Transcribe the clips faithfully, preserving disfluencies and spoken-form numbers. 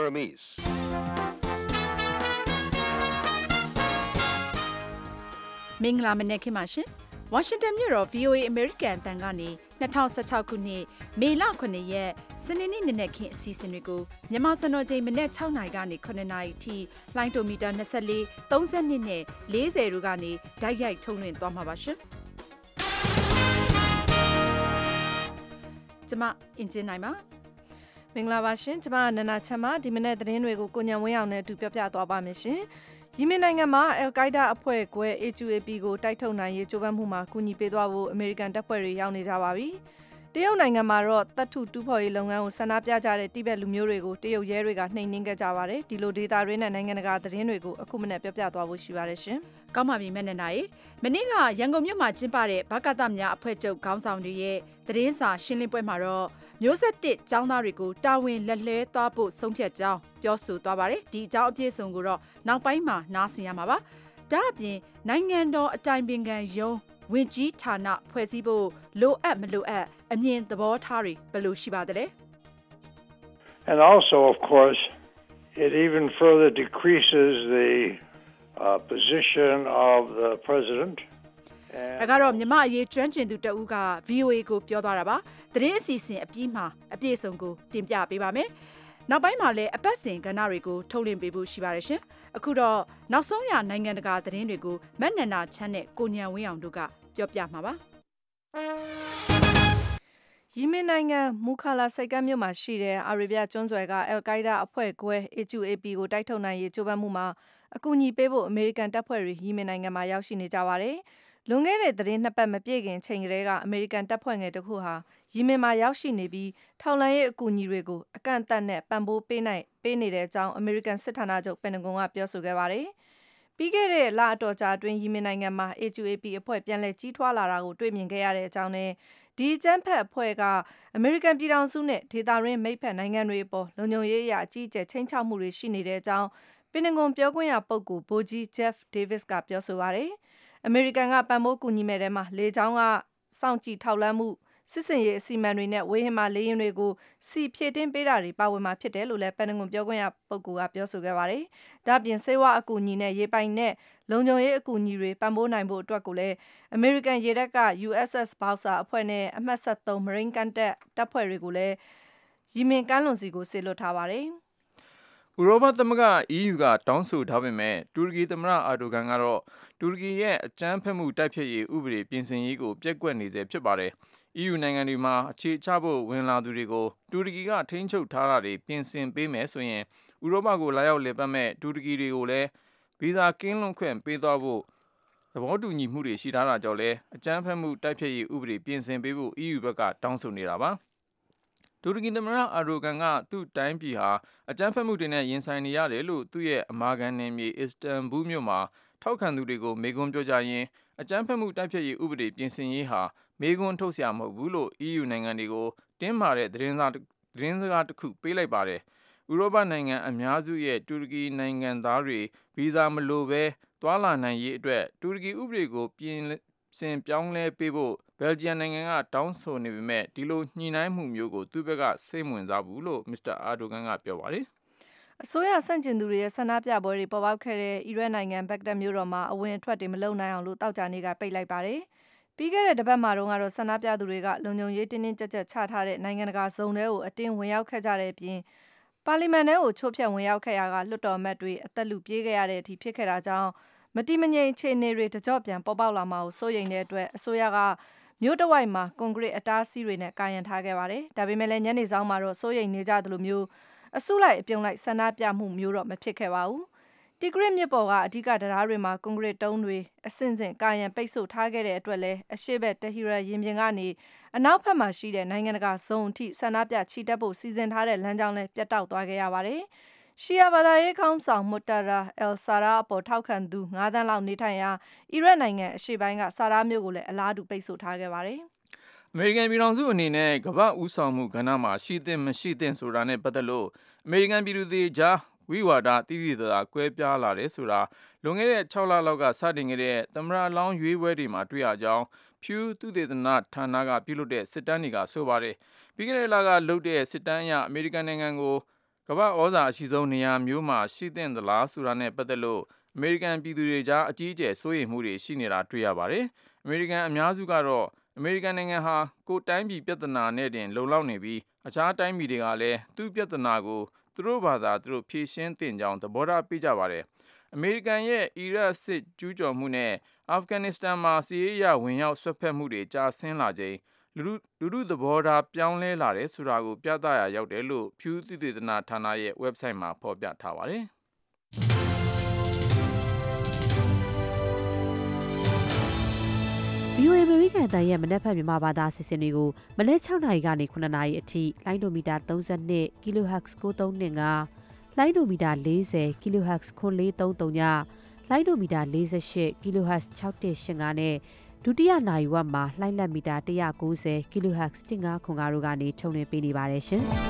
Burmese. မင်္ဂလာမနက်ခင်းပါရှင်။ ဝါရှင်တန်မြို့တော် ဗွီအိုအေ အမေရိကန်အသံကနေ၂၀၁၆ခုနှစ်မေလခုနှစ်ရက်စနေနေ့နနက်ခင်းအစီအစဉ်တွေကိုမြန်မာစံတော်ချိန်မနက်၆နာရီကနေ၇နာရီထိလိုင်းတိုမီတာ၂၄ ၃၂နဲ့၄၀တို့ကနေဓာတ်ရိုက်ထုတ်လွှင့်သွားမှာပါရှင်။ကျွန်မအင်ဂျင်နိုင်ပါမင်္ဂလာပါရှင်ကျွန်မနနာချမ်းပါဒီမနေ့သတင်းတွေကိုကိုညံဝင်းအောင်နဲ့အတူပြောပြသွားပါမယ်ရှင်။ယီမင်နိုင်ငံမှာအယ်ကိုက်ဒါအဖွဲ့ကွဲ A two A P ကိုတိုက်ထုတ်နိုင်ရေးကြိုးပမ်းမှုမှာကူညီပေးသွားဖို့အမေရိကန်တပ်ဖွဲ့တွေရောက်နေကြပါပြီ။တရုတ်နိုင်ငံမှာတော့တပ်ထုတူးဖော်ရေးလုပ်ငန်းကိုဆန္ဒပြကြတဲ့တိဘက်လူမျိုးတွေကိုတရုတ်ရဲတွေကနှိမ်နင်းခဲ့ကြပါတယ်။ဒီလိုဒေသတွင်းနဲ့နိုင်ငံတကာသတင်းတွေကိုအခုမနေ့ပြောပြသွားဖို့ရှိပါတယ်ရှင်။ကောင်းပါပြီမဲ့နဲ့နိုင်မနေ့ကရန်ကုန်မြို့မှာကျင်းပတဲ့ဗကသများအဖွဲ့ချုပ်ခေါင်းဆောင်တွေရဲ့သတင်းစာရှင်းလင်းပွဲမှာတော့မျိုးဆက်တစ်ကျောင်းသားတွေကိုတာဝန်လက်လွဲသွားဖို့ဆုံးဖြတ်ကြောင်းပြောဆိုသွားပါတယ်။ဒီအကြောင်းအပြည့်အစုံကိုတော့နောက်ပိုင်းမှာနားဆင်ရမှာပါ။ဒါ့အပြင်နိုင်ငံတော်အတိုင်ပင်ခံရုံးဝန်ကြီးဌာနဖွဲ့စည်းဖို့လိုအပ်မလိုအပ်အမြင်သဘောထားတွေဘယ်လိုရှိပါသလဲ And also of course it even further decreases the uh, position of the president ဒါကတော့မြမအရေးကျွမ်းကျင်သူတဦးက ဗွီအိုအေ ကိုပြောသွားတာပါသတင်းအစီအစဉ်အပြီးမှာအပြည့်အစုံကိုတင်ပြပေးပါမယ်နောက်ပိုင်းမှာလည်းအပတ်စဉ်ကဏ္ဍတွေကိုထုတ်လွှင့်ပေးဖို့ရှိပါတယ်ရှင်အခုတော့နောက်ဆုံးရနိုင်ငံတကာသတင်းတွေကိုမတ်နန္ဒာချမ်းနဲ့ကိုညံဝင်းအောင်တို့ကပြောပြမှာပါယီမင်နိုင်ငံမူခါလာစိတ်ကမ်းမြို့မှာရှိတဲ့အာရေဗျကျွန်းဆွယ်ကအယ်ကိုက်ဒါအဖွဲ့ကွဲ A two A P ကိုတိုက်ထုတ်နိုင်ရေးကြိုးပမ်းမှုမှာအကူအညီပေးဖို့အမေရိကန်တပ်ဖွဲ့တွေယီမင်နိုင်ငံမှာရောက်ရှိနေကြပါတယ်လွန်ခဲ့တဲ့သတင်းနှစ်ပတ်မပြည့်ခင်ချိန်ကလေးကအမေရိကန်တပ်ဖွဲ့ငယ်တစ်ခုဟာယီမင်မှာရောက်ရှိနေပြီးထောက်လှမ်းရေးအကူအညီတွေကိုအကန့်အသတ်နဲ့ပံ့ပိုးပေးနိုင်ပေးနေတဲ့အကြောင်းအမေရိကန်စစ်ဌာနချုပ်ပင်တဂွန်ကပြောဆိုခဲ့ပါတယ်။ပြီးခဲ့တဲ့လအတော်ကြာအတွင်းယီမင်နိုင်ငံမှာ A two A P အဖွဲ့ပြန်လည်ကြီးထွားလာတာကိုတွေ့မြင်ခဲ့ရတဲ့အကြောင်းနဲ့ဒီအကြမ်းဖက်အဖွဲ့ကအမေရိကန်ပြည်ထောင်စုနဲ့ဒေသတွင်းမိတ်ဖက်နိုင်ငံတွေအပေါ်လုံခြုံရေးအရအကြီးအကျယ်ချိန်ချမှုတွေရှိနေတဲ့အကြောင်းပင်တဂွန်ပြောခွင့်ရပုဂ္ဂိုလ်ဗိုလ်ကြီး Jeff Davis ကပြောဆိုပါတယ်။အမေရိကန်ကပံ့ပိုးကူညီမဲ့တဲ့မှာလေကြောင်းကစောင့်ကြည့်ထောက်လှမ်းမှုစစ်စင်ရေးအစီအမံတွေနဲ့ဝေးဟင်မှာလေရင်တွေကိုစီဖြည့်တင်းပေးတာတွေပါဝင်မှာဖြစ်တယ်လို့လည်းပန်တဂွန်ပြောခွင့်ရပုဂ္ဂိုလ်ကပြောဆိုခဲ့ပါတယ်။ဒါ့အပြင်စေဝါအကူအညီနဲ့ရေပိုင်နဲ့လုံခြုံရေးအကူအညီတွေပံ့ပိုးနိုင်ဖို့အတွက်ကိုလည်းအမေရိကန်ရေတပ်က U S S Bowser အဖွဲ့နဲ့အမှတ်၁၃ Marine ကန်တပ်တပ်ဖွဲ့တွေကိုလည်းယီမင်ကမ်းလွန်စီကိုဆေလွတ်ထားပါတယ်။ဥရောပသမဂ္ဂ E U ကတောင်းဆိုထားပေမဲ့တူရကီသမ္မတအာဒိုဂန်ကတော့တူရကီရဲ့အကြမ်းဖက်မှုတိုက်ဖျက်ရေးဥပဒေပြင်ဆင်ရေးကိုပြက်ကွက်နေစေဖြစ်ပါတယ်။ E U နိုင်ငံတွေမှာအခြေချဖို့ဝင်လာသူတွေကိုတူရကီကထိန်းချုပ်ထားတာတွေပြင်ဆင်ပေးမယ်ဆိုရင်ဥရောပကိုလာရောက်လည်ပတ်မဲ့တူရကီတွေကိုလည်းဗီဇာကင်းလွတ်ခွင့်ပေးသွားဖို့သဘောတူညီမှုတွေရှိထားတာကြောင့်လည်းအကြမ်းဖက်မှုတိုက်ဖျက်ရေးဥပဒေပြင်ဆင်ပေးဖို့ E U ဘက်ကတောင်းဆိုနေတာပါ။တူရကီသမ္မတအာဒိုဂန်ကသူ့တိုင်းပြည်ဟာအကြမ်းဖက်မှုတွေနဲ့ရင်ဆိုင်နေရတယ်လို့သူ့ရဲ့အမာခံနယ်မြေအစ္စတန်ဘူလ်မြို့မှာထောက်ခံသူတွေကိုမေခွန်းပြောကြရင်းအကြမ်းဖက်မှုတိုက်ဖျက်ရေးဥပဒေပြင်ဆင်ရေးဟာမေခွန်းထုတ်เสียမဟုတ်ဘူးလို့ E U နိုင်ငံတွေကိုတင်းမာတဲ့သတင်းစာသတင်းစကားတစ်ခုပေးလိုက်ပါတယ်။ဥရောပနိုင်ငံအများစုရဲ့တူရကီနိုင်ငံသားတွေဗီဇာမလိုဘဲသွားလာနိုင်ရေးအတွက်တူရကီဥပဒေကိုပြင်ဆင်ပြောင်းလဲပေးဖို့ဘယ်လ်ဂျီယံနိုင်ငံကတောင်းဆိုနေပေမဲ့ဒီလိုညှိနှိုင်းမှုမျိုးကိုသူ့ဘက်ကစိတ်ဝင်စားဘူးလို့မစ္စတာအာဒိုဂန်ကပြောပါတယ်။အစိုးရဆန့်ကျင်သူတွေရဲ့ဆန္ဒပြပွဲတွေပေါ်ပေါက်ခဲ့တဲ့အီရတ်နိုင်ငံဘက်ဂဒက်မြို့တော်မှာအဝင်အထွက်တွေမလုပ်နိုင်အောင်လို့တောက်ကြနေကပိတ်လိုက်ပါတယ်။ပြီးခဲ့တဲ့တစ်ပတ်မှာတော့ဆန္ဒပြသူတွေကလုံခြုံရေးတင်းတင်းကြပ်ကြပ်ချထားတဲ့နိုင်ငံတကာဇုံတွေကိုအတင်းဝင်ရောက်ခဲ့ကြတဲ့အပြင်ပါလီမန်ထဲကိုချိုးဖျက်ဝင်ရောက်ခဲ့ရကလွှတ်တော်အမတ်တွေအသက်လူပြေးခဲ့ရတဲ့အထိဖြစ်ခဲ့တာကြောင့်မတိမငြိမ်အခြေအနေတွေတကြော့ပြန်ပေါ်ပေါက်လာမှာကိုစိုးရိမ်တဲ့အတွက်အစိုးရကမြို့တဝိုက်မှာကွန်ကရစ်အတားအဆီးတွေနဲ့ကာရံထားခဲ့ပါတယ်။ဒါပေမဲ့လည်းညနေဆောင်မှာတော့စိုးရိမ်နေကြသလိုမျိုးအစုလိုက်အပြုံလိုက်ဆန္ဒပြမှုမျိုးတော့မဖြစ်ခဲ့ပါဘူး။တီဂရစ်မြစ်ပေါ်ကအဓိကတရားတွေမှာကွန်ကရစ်တုံးတွေအဆင့်ဆင့်ကာရံပိတ်ဆို့ထားခဲ့တဲ့အတွက်လည်းအရှိဘက်တဟီရရင်ပြင်ကနေအနောက်ဘက်မှာရှိတဲ့နိုင်ငံတကာဇုံအထိဆန္ဒပြချီတက်ဖို့စီစဉ်ထားတဲ့လမ်းကြောင်းလည်းပြတ်တောက်သွားခဲ့ရပါတယ်။ရှီယာဘာသာရေးခေါင်းဆောင်မူတာရာအယ်ဆာရာအပေါ်ထောက်ခံသူငါးသန်းလောက်နေထိုင်ရာအီရတ်နိုင်ငံအရှေ့ပိုင်းကဆာရာမြို့ကိုလည်းအလားတူပိတ်ဆို့ထားခဲ့ပါတယ်။အမေရိကန်ပြည်ထောင်စုအနေနဲ့ကမ္ဘာ့ဦးဆောင်မှုကဏ္ဍမှာရှိသင့်မရှိသင့်ဆိုတာနဲ့ပတ်သက်လို့အမေရိကန်ပြည်သူတွေကြားဝိဝါဒတည်တည်သာကွဲပြားလာတယ်ဆိုတာလွန်ခဲ့တဲ့၆လလောက်ကစတင်ခဲ့တဲ့သမ္မတလောင်းရွေးပွဲတွေမှာတွေ့ရကြောင်း Pew သုတေသနဌာနကပြုလုပ်တဲ့စစ်တမ်းတွေကဆိုပါတယ်။ပြီးခဲ့တဲ့လကလုပ်တဲ့စစ်တမ်းအရအမေရိကန်နိုင်ငံကိုကကမ္ဘာဩဇာအရှိဆုံးနေရာမျိုးမှာရှိသင့်သလားဆိုတာနဲ့ပတ်သက်လို့အမေရိကန်ပြည်သူတွေကြားအကြီးအကျယ်စိုးရိမ်မှုတွေရှိနေတာတွေ့ရပါတယ်။အမေရိကန်အများစုကတော့အမေရိကန်နိုင်ငံဟာကိုယ်တိုင်းပြည်ပြဿနာနဲ့တင်လုံလောက်နေပြီးအခြားတိုင်းပြည်တွေကလည်းသူ့ပြဿနာကိုသူတို့ဘာသာသူတို့ဖြေရှင်းသင့်ကြောင်းသဘောထားပေးကြပါတယ်။အမေရိကန်ရဲ့အီရတ်စစ်ကျူးကျော်မှုနဲ့အာဖဂန်နစ္စတန်မှာစစ်ရေးအရဝင်ရောက်ဆွတ်ဖက်မှုတွေကြာဆင်းလာချိန်လူလူလူသဘောထားပြောင်းလဲလာတယ်ဆိုတာကိုပြသရာရောက်တယ်လို့ Pew သုတေသနဌာနရဲ့ website မှာဖော်ပြထားပါတယ်။ဗီအိုအေ အမေရိကန်အသံရဲ့မနက်ဖြန်မြန်မာဘာသာအစီအစဉ်တွေကိုမနက် ၆ နာရီကနေ ခုနှစ်နာရီအထိလိုင်းဒိုမီတာ သုံး၂ kilohertz ကိုးသုံး၂၅ လိုင်းဒိုမီတာ ၄၀ kilohertz ခွန်လေးသုံးသုံးညလိုင်းဒိုမီတာ ၄၈ kilohertz ၆၁၈၅နဲ့ဒုတိယနာရီဝက်မှာလိုင်းလက်မီတာ ၁၉၀ kilohertz ၁၅ခွန်၅တို့ကနေထုတ်လွှင့်ပေးနေပါတယ်ရှင်။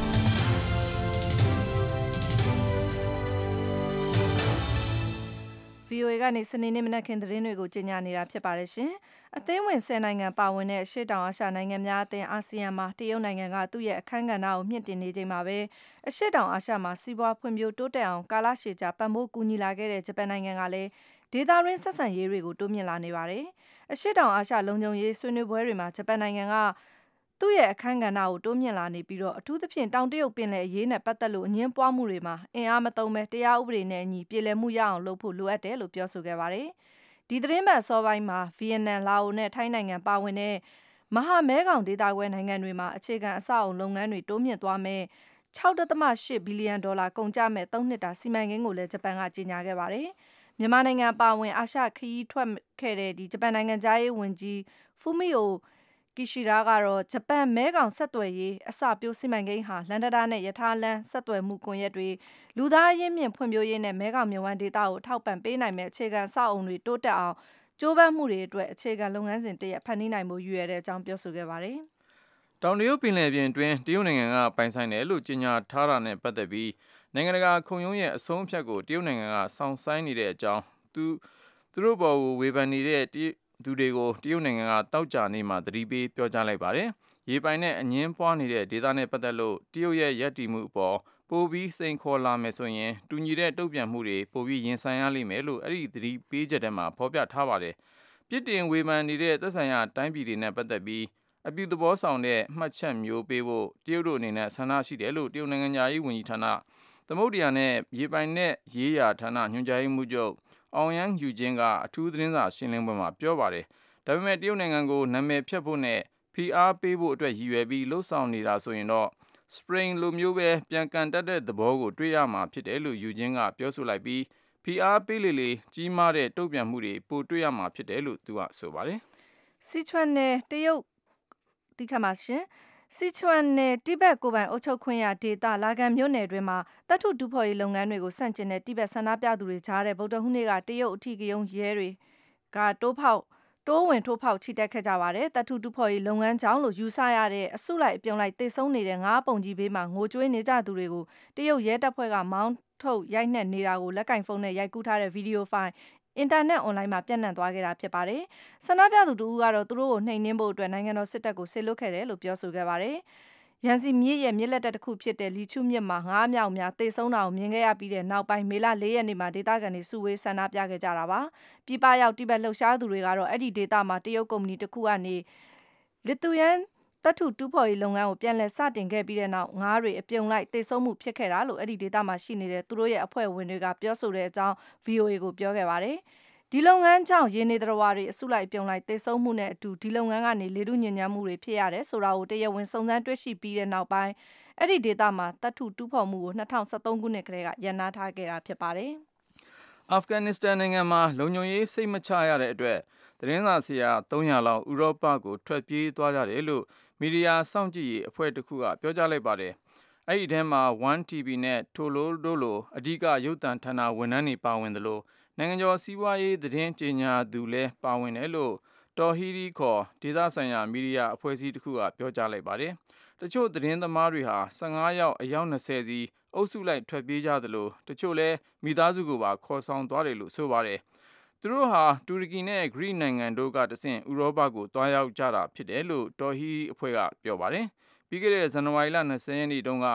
ဗီအိုအေကနေစနေနေ့မနက်ခင်းသတင်းတွေကိုကြီးညာနေတာဖြစ်ပါတယ်ရှင်။အသင်းဝင်ဆယ်နိုင်ငံပါဝင်တဲ့အရှေ့တောင်အာရှနိုင်ငံများအသင်းအာဆီယံမှာတရုတ်နိုင်ငံကသူ့ရဲ့အခမ်းကဏ္ဍကိုမြင့်တင်နေချိန်မှာပဲအရှေ့တောင်အာရှမှာစီးပွားဖွံ့ဖြိုးတိုးတက်အောင်ကာလရှည်ကြာပံ့ပိုးကူညီလာခဲ့တဲ့ဂျပန်နိုင်ငံကလည်းဒေသတွင်းဆက်ဆံရေးတွေကိုတိုးမြင့်လာနေပါတယ်။အရှေ့တောင်အာရှလုံခြုံရေးဆွေးနွေးပွဲတွေမှာဂျပန်နိုင်ငံကသူ့ရဲ့အခမ်းကဏ္ဍကိုတိုးမြင့်လာနေပြီးတော့အထူးသဖြင့်တောင်တရုတ်ပင်လယ်အရေးနဲ့ပတ်သက်လို့အငင်းပွားမှုတွေမှာအင်အားမသုံးဘဲတရားဥပဒေနဲ့အညီပြည်လည်မှုရအောင်လုပ်ဖို့လိုအပ်တယ်လို့ပြောဆိုခဲ့ပါတယ်။ဒီသတင်းပတ်အစောပိုင်းမှာဗီယက်နမ်၊လာအိုနဲ့ထိုင်းနိုင်ငံပါဝင်တဲ့မဟာမဲခေါင်ဒေသခွဲနိုင်ငံတွေမှာအခြေခံအဆောက်အအုံလုပ်ငန်းတွေတိုးမြင့်သွားမယ်၆.၈ ဘီလီယံဒေါ်လာကုန်ကျမဲ့သုံးနှစ်တာစီမံကိန်းကိုလည်းဂျပန်ကကြေညာခဲ့ပါတယ်။မြန်မာနိုင်ငံပါဝင်အာရှခရီးထွက်ခဲ့တဲ့ဒီဂျပန်နိုင်ငံသားရေးဝန်ကြီးဖူမီယိုကီရှီရာကတော့ဂျပန်မဲခေါင်ဆက်သွယ်ရေးအစပျိုးစီမံကိန်းဟာလန်ဒတာနဲ့ရထားလမ်းဆက်သွယ်မှုကွန်ရက်တွေလူသားရင်းမြစ်ဖွံ့ဖြိုးရေးနဲ့မဲခေါင်မြဝန်းဒေသကိုထောက်ပံ့ပေးနိုင်မဲ့အခြေခံအဆောက်အအုံတွေတိုးတက်အောင်ကြိုးပမ်းမှုတွေအတွက်အခြေခံလုပ်ငန်းစဉ်တရက်ဖန်တီးနိုင်ဖို့ရည်ရွယ်တဲ့အကြောင်းပြောဆိုခဲ့ပါတယ်။တောင်တရုတ်ပင်လယ်ပြင်တွင်တရုတ်နိုင်ငံကပိုင်ဆိုင်တယ်လို့ကြေညာထားတာနဲ့ပတ်သက်ပြီးနိုင်ငံတကာခုံရုံးရဲ့အဆုံးအဖြတ်ကိုတရုတ်နိုင်ငံကစောင့်ဆိုင်းနေတဲ့အကြောင်းသူသူတို့ဘော်ကိုဝေဖန်နေတဲ့သူတွေကိုတရုတ်နိုင်ငံကတောက်ကြနေမှသတိပေးပြောကြားလိုက်ပါတယ်။ရေပိုင်နဲ့အငင်းပွားနေတဲ့ဒေသနဲ့ပတ်သက်လို့တရုတ်ရဲ့ယက်တီမှုအပေါ်ပိုပြီးစိန်ခေါ်လာမယ်ဆိုရင်တူညီတဲ့တုံ့ပြန်မှုတွေပိုပြီးရင်ဆိုင်ရလိမ့်မယ်လို့အဲ့ဒီသတိပေးချက်ထဲမှာဖော်ပြထားပါတယ်။ပြစ်တင်ဝေဖန်နေတဲ့သက်ဆိုင်ရာတိုင်းပြည်တွေနဲ့ပတ်သက်ပြီးအပြုသဘောဆောင်တဲ့မှတ်ချက်မျိုးပေးဖို့တရုတ်တို့အနေနဲ့ဆန္ဒရှိတယ်လို့တရုတ်နိုင်ငံသားရေးဝန်ကြီးဌာနသမုဒ္ဒရာနဲ့ရေပိုင်နဲ့ရေးရာဌာနညွှန်ကြားရေးမှူးချုပ်အောင်ယန်းယူချင်းကအထူးသတင်းစာရှင်းလင်းပွဲမှာပြောပါတယ်။ဒါပေမဲ့တရုတ်နိုင်ငံကိုနာမည်ဖျက်ဖို့နဲ့ဖိအားပေးဖို့အတွက်ရည်ရွယ်ပြီးလှုံ့ဆော်နေတာဆိုရင်တော့စပရိန်လိုမျိုးပဲပြန်ကန်တက်တဲ့သဘောကိုတွေ့ရမှာဖြစ်တယ်လို့ယူချင်းကပြောဆိုလိုက်ပြီးဖိအားပေးလေလေကြီးမားတဲ့တုံ့ပြန်မှုတွေပိုတွေ့ရမှာဖြစ်တယ်လို့သူကဆိုပါတယ်။စီချွမ်နယ်တရုတ်တိခတ်မှာရှင်စီချွမ်နယ်တိဘက်ကိုပိုင်အုပ်ချုပ်ခွင့်ရဒေသလာကန်မြို့နယ်တွင်မှာတပ်ထုတူဖော်ရေးလုပ်ငန်းတွေကိုဆန့်ကျင်တဲ့တိဘက်ဆန္ဒပြသူတွေကြားတဲ့ဗုဒ္ဓဟူးနေ့ကတရုတ်အထီးကရုံးရဲတွေကတိုးဖောက်တိုးဝင်ထိုးဖောက်ချီတက်ခဲ့ကြပါတယ်တပ်ထုတူဖော်ရေးလုပ်ငန်းကြောင့်လို့ယူဆရတဲ့အစုလိုက်အပြုံလိုက်တိတ်ဆုံးနေတဲ့ငါးပုံကြီးဘေးမှာငိုကြွေးနေကြသူတွေကိုတရုတ်ရဲတပ်ဖွဲ့ကမောင်းထုတ်ရိုက်နှက်နေတာကိုလက်ကင်ဖုန်းနဲ့ရိုက်ကူးထားတဲ့ဗီဒီယိုဖိုင်အင်တာနက်အွန်လိုင်းမှာပြန့်နှံ့သွားခဲ့တာဖြစ်ပါတယ်။ဆန္ဒပြသူတို့ကတော့သူတို့ကိုနှိမ်နင်းဖို့အတွက်နိုင်ငံတော်စစ်တပ်ကိုဆေလွတ်ခဲ့တယ်လို့ပြောဆိုခဲ့ပါတယ်။ရန်စီမြစ်ရဲ့မြစ်လက်တက်တစ်ခုဖြစ်တဲ့လီချူမြစ်မှာငါးမြောက်များတိတ်ဆုံးတာကိုမြင်ခဲ့ရပြီးတဲ့နောက်ပိုင်းမေလ၄ရက်နေ့မှာဒေသခံတွေစုဝေးဆန္ဒပြခဲ့ကြတာပါ။ပြည်ပရောက်တိဘက်လှုပ်ရှားသူတွေကတော့အဲ့ဒီဒေသမှာတရုတ်ကုမ္ပဏီတစ်ခုကနေလစ်သူယန်တပ်ထုတူးဖော်ရေးလုပ်ငန်းကိုပြန်လည်စတင်ခဲ့ပြီးတဲ့နောက်ငါးတွေအပြုံလိုက်တိတ်ဆုံးမှုဖြစ်ခဲ့တာလို့အဲ့ဒီဒေသမှာရှိနေတဲ့သူတို့ရဲ့အဖွဲ့ဝင်တွေကပြောဆိုတဲ့အကြောင်း ဗီအိုအေကိုပြောခဲ့ပါတယ်။ဒီလုပ်ငန်းကြောင့်ရင်းနေသတ္တဝါတွေအစုလိုက်ပြုံလိုက်တိတ်ဆုံးမှုနဲ့အတူဒီလုပ်ငန်းကနေလေထုညစ်ညမ်းမှုတွေဖြစ်ရတယ်ဆိုတာကိုတရားဝင်စုံစမ်းတွေ့ရှိပြီးတဲ့နောက်ပိုင်းအဲ့ဒီဒေသမှာတပ်ထုတူးဖော်မှုကို၂၀၁၃ခုနှစ်ကတည်းကရန်နာထားခဲ့တာဖြစ်ပါတယ်။အာဖဂန်နစ္စတန်နိုင်ငံမှာလုံခြုံရေးစိတ်မချရတဲ့အတွက်သတင်းစာဆရာသုံးရာလောက်ဥရောပကိုထွက်ပြေးသွားကြတယ်လို့မီဒီယာစောင့်ကြည့်ရေးအဖွဲ့တစ်ခုကပြောကြားလိုက်ပါတယ်။အဲ့ဒီထဲမှာ one T V နဲ့ Tolo တို့လိုအဓိကရုပ်သံဌာနဝန်ထမ်းတွေပါဝင်တယ်လို့နိုင်ငံကျော်စီးပွားရေးသတင်းကြေညာသူလည်းပါဝင်တယ်လို့တော်ဟီရီခေါ်ဒေသဆိုင်ရာမီဒီယာအဖွဲ့အစည်းတစ်ခုကပြောကြားလိုက်ပါတယ်။တချို့သတင်းသမားတွေဟာ၁၅ယောက်အယောက်၂၀စီအုပ်စုလိုက်ထွက်ပြေးကြသလိုတချို့လည်းမိသားစုကိုပါခေါ်ဆောင်သွားတယ်လို့ဆိုပါတယ်။သူတို့ဟာတူရကီနဲ့ဂရိနိုင်ငံတို့ကတဆင့်ဥရောပကိုတွားရောက်ကြတာဖြစ်တယ်လို့တော်ဟီရီအဖွဲ့ကပြောပါတယ်။ပြီးခဲ့တဲ့ဇန်နဝါရီလ၂၀ရက်နေ့တုန်းက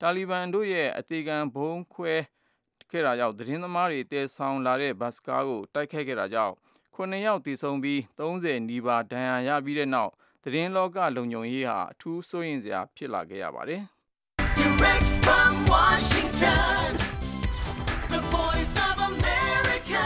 တာလီဘန်တို့ရဲ့အသေးခံဘုံခွဲခဲ့တာကြောင့်သတင်းသမားတွေတည်ဆောင်လာတဲ့ဘတ်စကားကိုတိုက်ခိုက်ခဲ့တာကြောင့်ခုနှစ်ယောက်သေဆုံးပြီးသုံးဆယ်နီးပါးဒဏ်ရာရပြီးတဲ့နောက်သတင်းလောကလုံခြုံရေးဟာအထူးစိုးရိမ်စရာဖြစ်လာခဲ့ရပါတယ်။ Direct from Washington, the voice of America,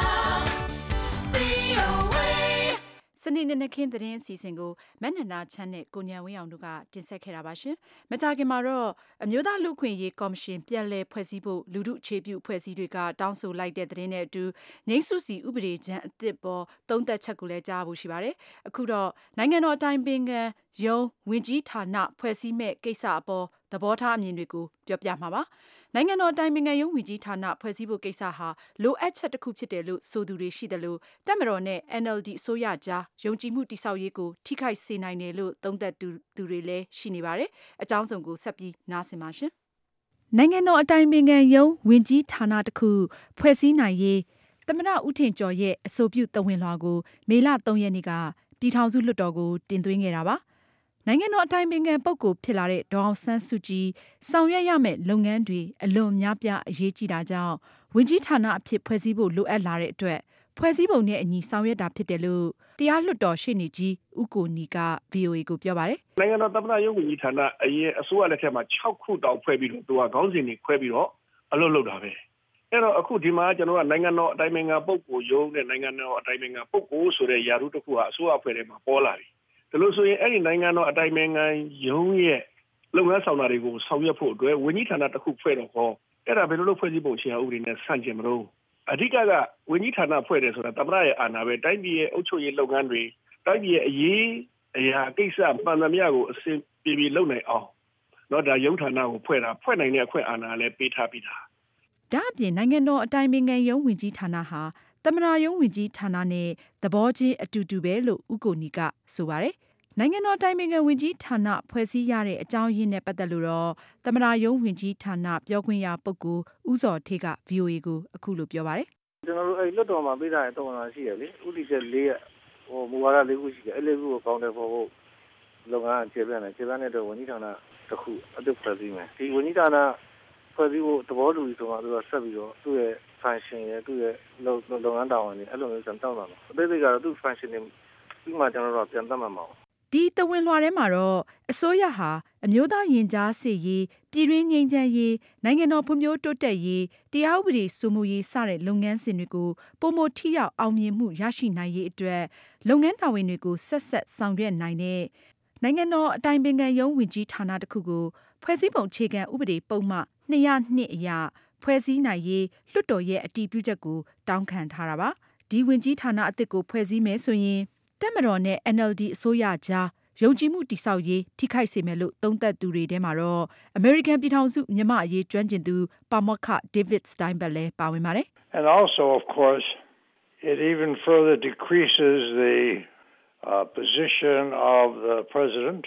V O A စနေနေ့ခင်းသတင်းအစီအစဉ်ကိုမနနာချမ်းနဲ့ကိုညံဝင်းအောင်တို့ကတင်ဆက်ခဲ့တာပါရှင်။မကြာခင်မှာတော့အမျိုးသားလူခွင့်ရေးကော်မရှင်ပြန်လည်ဖွဲ့စည်းဖို့လူထုအခြေပြုဖွဲ့စည်းတွေကတောင်းဆိုလိုက်တဲ့သတင်းနဲ့အတူငိမ့်စုစီဥပဒေချမ်းအသစ်ပေါ်သုံးသက်ချက်ကိုလည်းကြားဖို့ရှိပါတယ်။အခုတော့နိုင်ငံတော်အတိုင်ပင်ခံရုံးဝင်ကြီးဌာနဖွဲ့စည်းမဲ့ကိစ္စအပေါ်သဘောထားအမြင်တွေကိုပြောပြမှာပါ။နိုင်ငံတော်အတိုင်ပင်ခံရုံးဝင်ကြီးဌာနဖွဲ့စည်းဖို့ကိစ္စဟာလိုအပ်ချက်တစ်ခုဖြစ်တယ်လို့ဆိုသူတွေရှိတယ်လို့တပ်မတော်နဲ့ N L D အစိုးရကြားယုံကြည်မှုတိဆောက်ရေးကိုထိခိုက်စေနိုင်တယ်လို့သုံးသပ်သူသူတွေလည်းရှိနေပါတယ်။အကြောင်းစုံကိုဆက်ပြီးနားဆင်ပါရှင်။နိုင်ငံတော်အတိုင်ပင်ခံရုံးဝင်ကြီးဌာနတစ်ခုဖွဲ့စည်းနိုင်ရေးသမ္မတဦးထင်ကျော်ရဲ့အဆိုပြုသဝင်လွှာကိုမေလသုံးရက်နေ့ကပြည်ထောင်စုလွှတ်တော်ကိုတင်သွင်းခဲ့တာပါ။နိုင်ငံတော်အတိုင်ပင်ခံပုဂ္ဂိုလ်ဖြစ်လာတဲ့ဒေါ်အောင်ဆန်းစုကြည်ဆောင်ရွက်ရမယ့်လုပ်ငန်းတွေအလွန်များပြားအရေးကြီးတာကြောင့်ဝင်ကြီးဌာနအဖြစ်ဖွဲ့စည်းဖို့လိုအပ်လာတဲ့အတွက်ဖွဲ့စည်းပုံနဲ့အညီဆောင်ရွက်တာဖြစ်တယ်လို့တရားလွှတ်တော်ရှေ့နေကြီးဦးကိုနီက V O A ကိုပြောပါတယ်။နိုင်ငံတော်သမ္မတရုံးဝင်ကြီးဌာနအရင်အစိုးရလက်ထက်မှာ၆ခုတောင်ဖွဲ့ပြီးတော့သူကခေါင်းစဉ်တွေခွဲပြီးတော့အလုပ်လုပ်တာပဲ။အဲ့တော့အခုဒီမှာကျွန်တော်ကနိုင်ငံတော်အတိုင်ပင်ခံပုဂ္ဂိုလ်ရုံးနဲ့နိုင်ငံတော်အတိုင်ပင်ခံပုဂ္ဂိုလ်ဆိုတဲ့ယာရုတစ်ခုဟာအစိုးရအဖွဲ့ထဲမှာပေါ်လာပြီ။ဒါလို့ဆိုရင်အဲ့ဒီနိုင်ငံတော်အတိုင်ပင်ခံရုံးရဲ့လုပ်ငန်းဆောင်တာတွေကိုဆောင်ရွက်ဖို့အတွက်ဝန်ကြီးဌာနတစ်ခုဖွဲ့တော့ဟောအဲ့ဒါဘယ်လိုလုပ်ဖွဲ့စည်းပုံအခြေခံဥပဒေနဲ့ဆန့်ကျင်မလို့အဓိကကဝန်ကြီးဌာနဖွဲ့တယ်ဆိုတာသမ္မတရဲ့အာဏာပဲတိုင်းပြည်ရဲ့အုပ်ချုပ်ရေးလုပ်ငန်းတွေတိုင်းပြည်ရဲ့အရေးအရာကိစ္စမှန်သမျှကိုအစင်ပြေပြေလုပ်နိုင်အောင်တော့ဒါရုံးဌာနကိုဖွဲ့တာဖွဲ့နိုင်တဲ့အခွင့်အာဏာလည်းပေးထားပြီးသားဒါအပြင်နိုင်ငံတော်အတိုင်ပင်ခံရုံးဝင်ကြီးဌာနဟာသမ္မတရုံးဝင်ကြီးဌာနနဲ့သဘောချင်းအတူတူပဲလို့ဦးကိုနီကဆိုပါတယ်။နိုင်ငံတော်တိုင်ပင်ခံဝင်ကြီးဌာနဖွဲ့စည်းရတဲ့အကြောင်းရင်းနဲ့ပတ်သက်လို့တော့သမ္မတရုံးဝင်ကြီးဌာနပြောခွင့်ရပုဂ္ဂိုလ်ဦးစောထေးက V O A ကိုအခုလိုပြောပါတယ်။ကျွန်တော်တို့အဲ့လွတ်တော်မှာပေးထားတဲ့တုံ့ပြန်ရှိရလေဥတီချက်၄ရက်ဟိုမူဝါဒ၄ခုရှိတယ်အဲ့လေးခုကိုကောင်းတယ်ဖို့ဖို့လုပ်ငန်းအခြေပြနေခြေပြနေတဲ့ဝန်ကြီးဌာနတစ်ခုအသစ်ဖွဲ့စည်းမယ်ဒီဝန်ကြီးဌာနဖွဲ့စည်းဖို့သဘောတူပြီးဆိုမှသူကဆက်ပြီးတော့သူ့ရဲ့ function ရဲ့သူ့ရဲ့လုပ်လုပ်ငန်းတာဝန်တွေအဲ့လိုမျိုးစံတောင်းတာပါအသေးစိတ်ကတော့သူ့ function တွေပြီးမှကျွန်တော်တို့ပြန်သတ်မှတ်မှာပါဒီသဝင်လွှာထဲမှာတော့အစိုးရဟာအမျိုးသားရင်ကြားစေ့ရေးပြည်တွင်းငြိမ်းချမ်းရေးနိုင်ငံတော်ဖွံ့ဖြိုးတိုးတက်ရေးတရားဥပဒေစိုးမိုးရေးစတဲ့လုပ်ငန်းစဉ်တွေကိုပုံမထိရောက်အောင်မြင်မှုရရှိနိုင်ရေးအတွက်လုပ်ငန်းတာဝန်တွေကိုဆက်ဆက်ဆောင်ရွက်နိုင်တဲ့နိုင်ငံတော်အတိုင်ပင်ခံရုံးဝင်ကြီးဌာနတစ်ခုကိုဖွဲ့စည်းပုံအခြေခံဥပဒေပုံမှန်၂၀၂အရဖွဲ့စည်းနိုင်ရေးလွှတ်တော်ရဲ့အတည်ပြုချက်ကိုတောင်းခံထားတာပါဒီဝင်ကြီးဌာနအသစ်ကိုဖွဲ့စည်းမယ်ဆိုရင်တပ်မတော်နဲ့ N L D အစိုးရကြားယုံကြည်မှုတိဆောက်ရေးထိခိုက်စေမယ်လို့သုံးသပ်သူတွေထဲမှာတော့အမေရိကန်ပြည်ထောင်စုမြန်မာအရေးကျွမ်းကျင်သူပါမောက္ခ David Steinberg လည်းပါဝင်ပါတယ် And also of course it even further decreases the uh, position of the president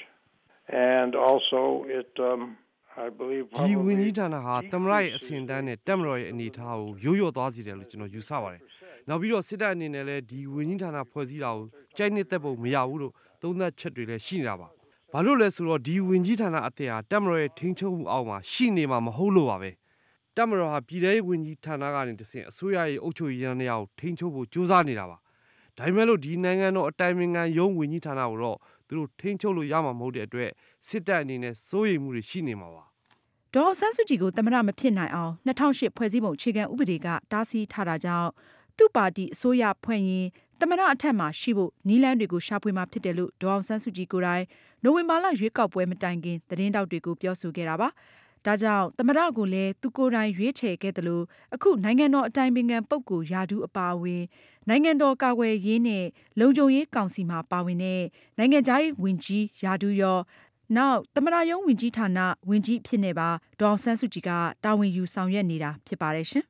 and also it um I believe ဒီဝင်ကြီးဌာနဟာသမ္မတရဲ့အစဉ်တန်းနဲ့တပ်မတော်ရဲ့အနေအထားကိုရိုးရိုးသွားစေတယ်လို့ကျွန်တော်ယူဆပါတယ်နောက်ပြီးတော့စစ်တပ်အနေနဲ့လည်းဒီဝင်ကြီးဌာနဖွဲ့စည်းတာကိုကြိုက်နှစ်သက်ဖို့မရဘူးလို့သုံးသပ်ချက်တွေလည်းရှိနေတာပါဘာလို့လဲဆိုတော့ဒီဝင်ကြီးဌာနအသစ်ဟာတပ်မတော်ရဲ့ထိန်းချုပ်မှုအောက်မှာရှိနေမှာမဟုတ်လို့ပါပဲတပ်မတော်ဟာပြည်ထောင်ဝင်ကြီးဌာနကနေတဆင့်အစိုးရရဲ့အုပ်ချုပ်ရေးရန်တရားကိုထိန်းချုပ်ဖို့ကြိုးစားနေတာပါဒါပေမဲ့လို့ဒီနိုင်ငံတော်အတိုင်ပင်ခံရုံးဝင်ကြီးဌာနကိုတော့သူတို့ထိန်းချုပ်လို့ရမှာမဟုတ်တဲ့အတွက်စစ်တပ်အနေနဲ့စိုးရိမ်မှုတွေရှိနေမှာပါဒေါ်အောင်ဆန်းစုကြည်ကိုသမ္မတမဖြစ်နိုင်အောင်၂၀၀၈ဖွဲ့စည်းပုံအခြေခံဥပဒေကတားဆီးထားတာကြောင့်သူ့ပါတီအစိုးရဖွဲ့ရင်သမ္မတအထက်မှာရှိဖို့နည်းလမ်းတွေကိုရှာဖွေမှာဖြစ်တယ်လို့ဒေါ်အောင်ဆန်းစုကြည်ကိုယ်တိုင်နိုဝင်ဘာလရွေးကောက်ပွဲမတိုင်ခင်သတင်းတောက်တွေကိုပြောဆိုခဲ့တာပါ။ဒါကြောင့်သမ္မတကိုလည်းသူကိုယ်တိုင်ရွေးချယ်ခဲ့တယ်လို့အခုနိုင်ငံတော်အတိုင်ပင်ခံပုဂ္ဂိုလ်ယာဒူးအပါအဝင်နိုင်ငံတော်ကာကွယ်ရေးနဲ့လုံခြုံရေးကောင်စီမှာပါဝင်တဲ့နိုင်ငံခြားရေးဝန်ကြီးယာဒူးရောနောက်သမ္မတရုံးဝင်ကြီးဌာနဝင်ကြီးဖြစ်နေပါဒေါ်အောင်ဆန်းစုကြည်ကတာဝန်ယူဆောင်ရွက်နေတာဖြစ်ပါတယ်ရှင်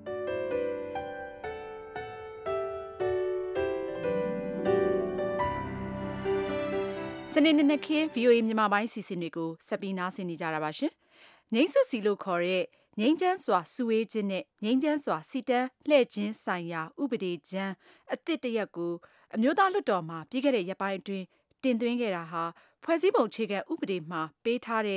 စနေနေ့ခင်း V O A မြန်မာပိုင်းစီစဉ်တွေကိုဆက်ပြီးနားဆင်နေကြတာပါရှင်ငိမ့်စုစီလို့ခေါ်တဲ့ငိမ့်ချမ်းစွာစုဝေးခြင်းနဲ့ငိမ့်ချမ်းစွာစီတန်းလှည့်ခြင်းဆိုင်ရာဥပဒေကြမ်းအသစ်တရက်ကိုအမျိုးသားလွှတ်တော်မှာပြီးခဲ့တဲ့ရက်ပိုင်းအတွင်းတင်သွင်းခဲ့တာဟာဖွဲ့စည်းပုံအခြေခံဥပဒေမှာပေးထားတဲ့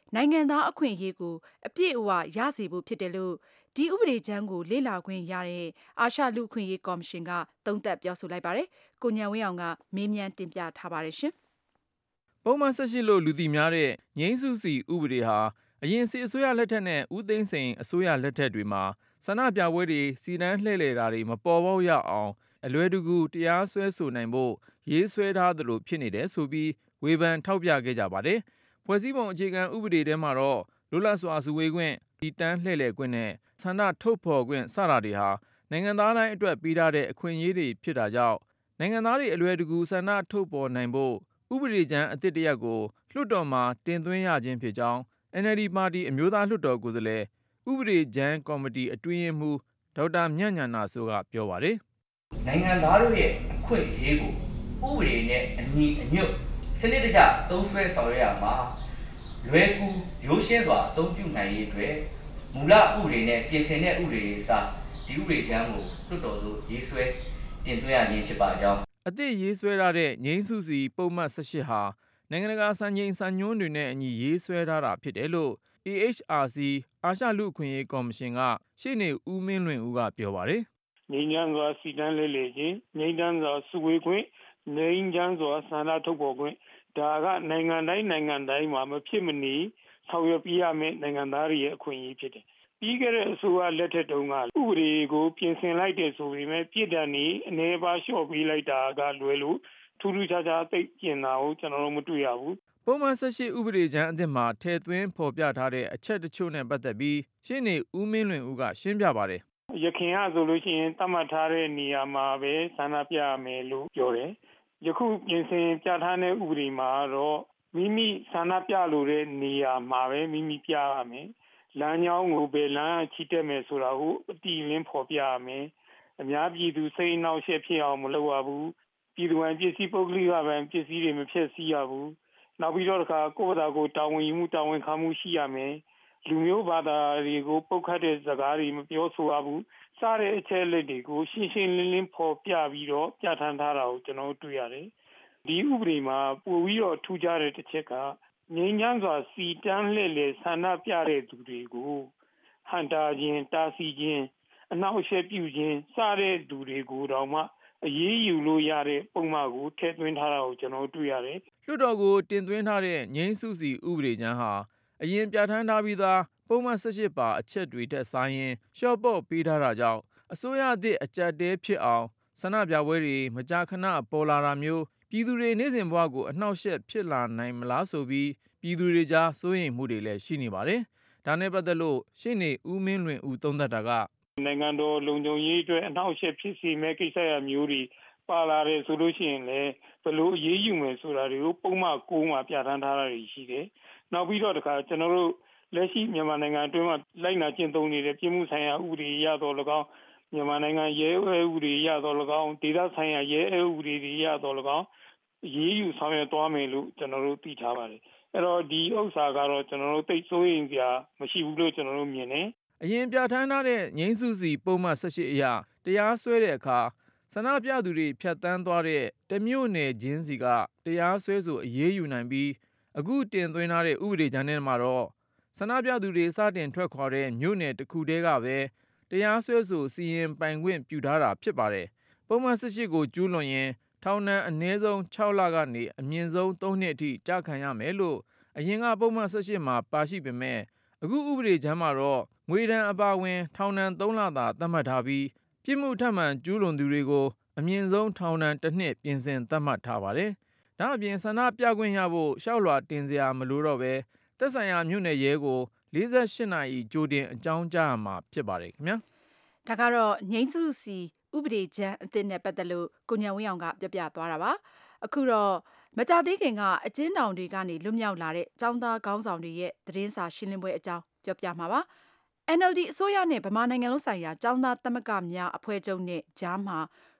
နိုင်ငံသားအခွင့်အရေးကိုအပြည့်အဝရစေဖို့ဖြစ်တယ်လို့ဒီဥပဒေကြမ်းကိုလေ့လာခွင့်ရတဲ့အာရှလူ့အခွင့်အရေးကော်မရှင်ကသုံးသပ်ပြောဆိုလိုက်ပါတယ်။ကိုဉာဏ်ဝင်းအောင်ကမေးမြန်းတင်ပြထားပါတယ်ရှင်။ပုံမှန်ဆက်ရှိလို့လူသိများတဲ့ငြိမ်းစုစီဥပဒေဟာအရင်စစ်အစိုးရလက်ထက်နဲ့ဦးသိန်းစိန်အစိုးရလက်ထက်တွေမှာဆန္ဒပြပွဲတွေစီတန်းလှည့်လည်တာတွေမပေါ်ပေါက်ရအောင်အလွယ်တကူတရားစွဲဆိုနိုင်ဖို့ရေးဆွဲထားသလိုဖြစ်နေတယ်ဆိုပြီးဝေဖန်ထောက်ပြခဲ့ကြပါတယ်။ဖွဲ့စည်းပုံအခြေခံဥပဒေထဲမှာတော့လွတ်လပ်စွာစုဝေးခွင့်စီတန်းလှည့်လည်ခွင့်နဲ့ဆန္ဒထုတ်ဖော်ခွင့်စတာတွေဟာနိုင်ငံသားတိုင်းအတွက်ပေးထားတဲ့အခွင့်အရေးတွေဖြစ်တာကြောင့်နိုင်ငံသားတွေအလွယ်တကူဆန္ဒထုတ်ဖော်နိုင်ဖို့ဥပဒေကြမ်းအသစ်တစ်ရပ်ကိုလွှတ်တော်မှာတင်သွင်းရခြင်းဖြစ်ကြောင်း အန် အယ်လ် ဒီ ပါတီအမျိုးသားလွှတ်တော်ကိုယ်စားလှယ်ဥပဒေကြမ်းကော်မတီအတွင်းရေးမှူးဒေါက်တာမြတ်ညာဏစိုးကပြောပါတယ်။နိုင်ငံသားတို့ရဲ့အခွင့်အရေးကိုဥပဒေနဲ့အညီအညွတ်စနစ်တကျသုံးစွဲဆောင်ရွက်ရမှာလွယ်ကူရိုးရှင်းစွာအသုံးပြုနိုင်ရေးအတွက်မူလဥပဒေနဲ့ပြင်ဆင်တဲ့ဥပဒေတွေအစားဒီဥပဒေကြမ်းကိုလွှတ်တော်သို့ရေးဆွဲတင်သွင်းရခြင်းဖြစ်ပါကြောင်းအသစ်ရေးဆွဲထားတဲ့ငြိမ်းစုစီပုံမှန်၁၈ဟာနိုင်ငံတကာစံချိန်စံညွှန်းတွေနဲ့အညီရေးဆွဲထားတာဖြစ်တယ်လို့ အေ အိတ်ချ် အာር စီ အာရှလူ့အခွင့်အရေးကော်မရှင်ကရှေ့နေဦးမင်းလွင်ဦးကပြောပါတယ်။ငြိမ်းချမ်းစွာစီတန်းလှည့်လည်ခြင်းငြိမ်းချမ်းစွာစုဝေးခွင့်ငြိမ်းချမ်းစွာဆန္ဒထုတ်ဖော်ခွင့်ဒါကနိုင်ငံတိုင်းနိုင်ငံတိုင်းမှာမဖြစ်မနေဆောင်ရွက်ပြရမယ့်နိုင်ငံသားတွေရဲ့အခွင့်အရေးဖြစ်တယ်။ပြီးခဲ့တဲ့အစိုးရလက်ထက်တုန်းကဥပဒေကိုပြင်ဆင်လိုက်တဲ့ဆိုပေမဲ့ပြည်ထောင်နေအနေပါလျှော့ပေးလိုက်တာကလွယ်လို့ထူးထူးခြားခြားသိကျင်တာကိုကျွန်တော်တို့မတွေ့ရဘူး။ပုံမှန်၁၈ဥပဒေကြမ်းအသစ်မှာထည့်သွင်းဖော်ပြထားတဲ့အချက်တချို့နဲ့ပတ်သက်ပြီးရှင်းနေဦးမင်းလွင်ဦးကရှင်းပြပါတယ်။ရခင်ကဆိုလို့ရှိရင်သတ်မှတ်ထားတဲ့နေရာမှာပဲဆန္ဒပြရမယ်လို့ပြောတယ်။ယခုပြင်ဆင်ပြထားတဲ့ဥပဒေမှာတော့မိမိဆန္ဒပြလို့တဲ့နေရာမှာပဲမိမိပြရမယ်။လမ်းကြောင်းကိုပဲလမ်းချီတက်မယ်ဆိုတာကိုအတိအလင်းဖော်ပြရမယ်။အများပြည်သူစိတ်နှောက်ယှက်ဖြစ်အောင်မလုပ်ရဘူး။ပြည်သူ့ဝန်ပစ္စည်းပုဂ္ဂလိကဗန်ပစ္စည်းတွေမဖျက်ဆီးရဘူး။နောက်ပြီးတော့တခါကိုယ့်ဘာသာကိုတာဝန်ယူမှုတာဝန်ခံမှုရှိရမယ်။လူမျိုးဘာသာတွေကိုပုတ်ခတ်တဲ့စကားတွေမပြောဆိုရဘူး။စားတဲ့အချက်လက်တွေကိုရှင်းရှင်းလင်းလင်းဖော်ပြပြီးတော့ပြဋ္ဌာန်းထားတာကိုကျွန်တော်တွေ့ရတယ်။ဒီဥပဒေမှာပိုပြီးတော့ထူးခြားတဲ့တစ်ချက်ကငြိမ်းချမ်းစွာစီတန်းလှည့်လည်ဆန္ဒပြတဲ့သူတွေကိုဟန်တာခြင်းတားဆီးခြင်းအနှောက်အယှက်ပြုခြင်းစတဲ့သူတွေကိုတော့မှအရေးယူလို့ရတဲ့ပုံမှန်ကိုထည့်သွင်းထားတာကိုကျွန်တော်တွေ့ရတယ်။လွှတ်တော်ကိုတင်သွင်းထားတဲ့ငြိမ်းစုစီဥပဒေကြမ်းဟာအရင်ပြဋ္ဌာန်းထားပြီးသားပုံမှန်၁၈ပါအချက်တွေတက်ဆိုင်ရင်ရှော့ပေါ့ပေးထားတာကြောင့်အစိုးရအသစ်အကြက်တဲဖြစ်အောင်ဆန္ဒပြပွဲတွေမကြာခဏပေါ်လာတာမျိုးပြည်သူတွေနေ့စဉ်ဘဝကိုအနှောက်အယှက်ဖြစ်လာနိုင်မလားဆိုပြီးပြည်သူတွေကြားစိုးရိမ်မှုတွေလည်းရှိနေပါတယ်။ဒါနဲ့ပတ်သက်လို့ရှေ့နေဦးမင်းလွင်ဦးသုံးသပ်တာကနိုင်ငံတော်လုံခြုံရေးအတွက်အနှောက်အယှက်ဖြစ်စေမဲ့ကိစ္စရမျိုးတွေပါလာတယ်ဆိုလို့ရှိရင်လည်းဘယ်လိုအရေးယူမယ်ဆိုတာတွေကိုပုံမှန်ကိုမှာပြဋ္ဌာန်းထားတာရှိတယ်။နောက်ပြီးတော့တခါကျွန်တော်တို့လက်ရှိမြန်မာနိုင်ငံအတွင်းမှာလိုက်နာကျင့်သုံးနေတဲ့ပြည်မှုဆိုင်ရာဥပဒေရတော့၎င်းမြန်မာနိုင်ငံရဲဥပဒေရတော့၎င်းဒေသဆိုင်ရာရဲဥပဒေတွေရတော့၎င်းရေးယူဆောင်ရွက်သွားမယ်လို့ကျွန်တော်တို့သိထားပါတယ်။အဲ့တော့ဒီဥစ္စာကတော့ကျွန်တော်တို့သိစိုးရင်စရာမရှိဘူးလို့ကျွန်တော်တို့မြင်တယ်။အရင်ပြဋ္ဌာန်းထားတဲ့ငြိမ်းစုစီပုံမှန်၁၈အရာတရားစွဲတဲ့အခါဆန္ဒပြသူတွေဖြတ်တန်းသွားတဲ့တမြို့နယ်ချင်းစီကတရားစွဲဆိုအရေးယူနိုင်ပြီးအခုတင်သွင်းထားတဲ့ဥပဒေကြမ်းထဲမှာတော့ဆန္ဒပြသူတွေစတင်ထွက်ခွာတဲ့မြို့နယ်တစ်ခုတည်းကပဲတရားစွဲဆိုစီရင်ပိုင်ခွင့်ပြုထားတာဖြစ်ပါတယ်။ပုံမှန်၁၈ကိုကျူးလွန်ရင်ထောင်ဒဏ်အနည်းဆုံး၆လကနေအမြင့်ဆုံး၃နှစ်အထိကျခံရမယ်လို့အရင်ကပုံမှန်၁၈မှာပါရှိပေမဲ့အခုဥပဒေကြမ်းမှာတော့ငွေဒဏ်အပါအဝင်ထောင်ဒဏ်၃လသာသတ်မှတ်ထားပြီးပြစ်မှုထပ်မံကျူးလွန်သူတွေကိုအမြင့်ဆုံးထောင်ဒဏ်တစ်နှစ်ပြင်ဆင်သတ်မှတ်ထားပါတယ်။ဒါအပြင်ဆန္ဒပြခွင့်ရဖို့ရှောက်လွှာတင်စရာမလိုတော့ပဲသက်ဆိုင်ရာမြို့နယ်ရဲကို၄၈နာရီကြိုတင်အကြောင်းကြားရမှာဖြစ်ပါတယ်ခင်ဗျာ။ဒါကတော့ငြိမ်းစုစီဥပဒေကြမ်းအသစ်နဲ့ပတ်သက်လို့ကိုဉာဏ်ဝင်းအောင်ကပြောပြသွားတာပါ။အခုတော့မကြသေးခင်ကအကျဉ်းထောင်တွေကနေလွတ်မြောက်လာတဲ့ចောင်းသားခေါင်းဆောင်တွေရဲ့သတင်းစာရှင်းလင်းပွဲအကြောင်းပြောပြမှာပါ။ အန် အယ်လ် ဒီ အစိုးရနဲ့ဗမာနိုင်ငံလုံးဆိုင်ရာចောင်းသားသမဂ္ဂများအဖွဲ့ချုပ်နဲ့ကြားမှာ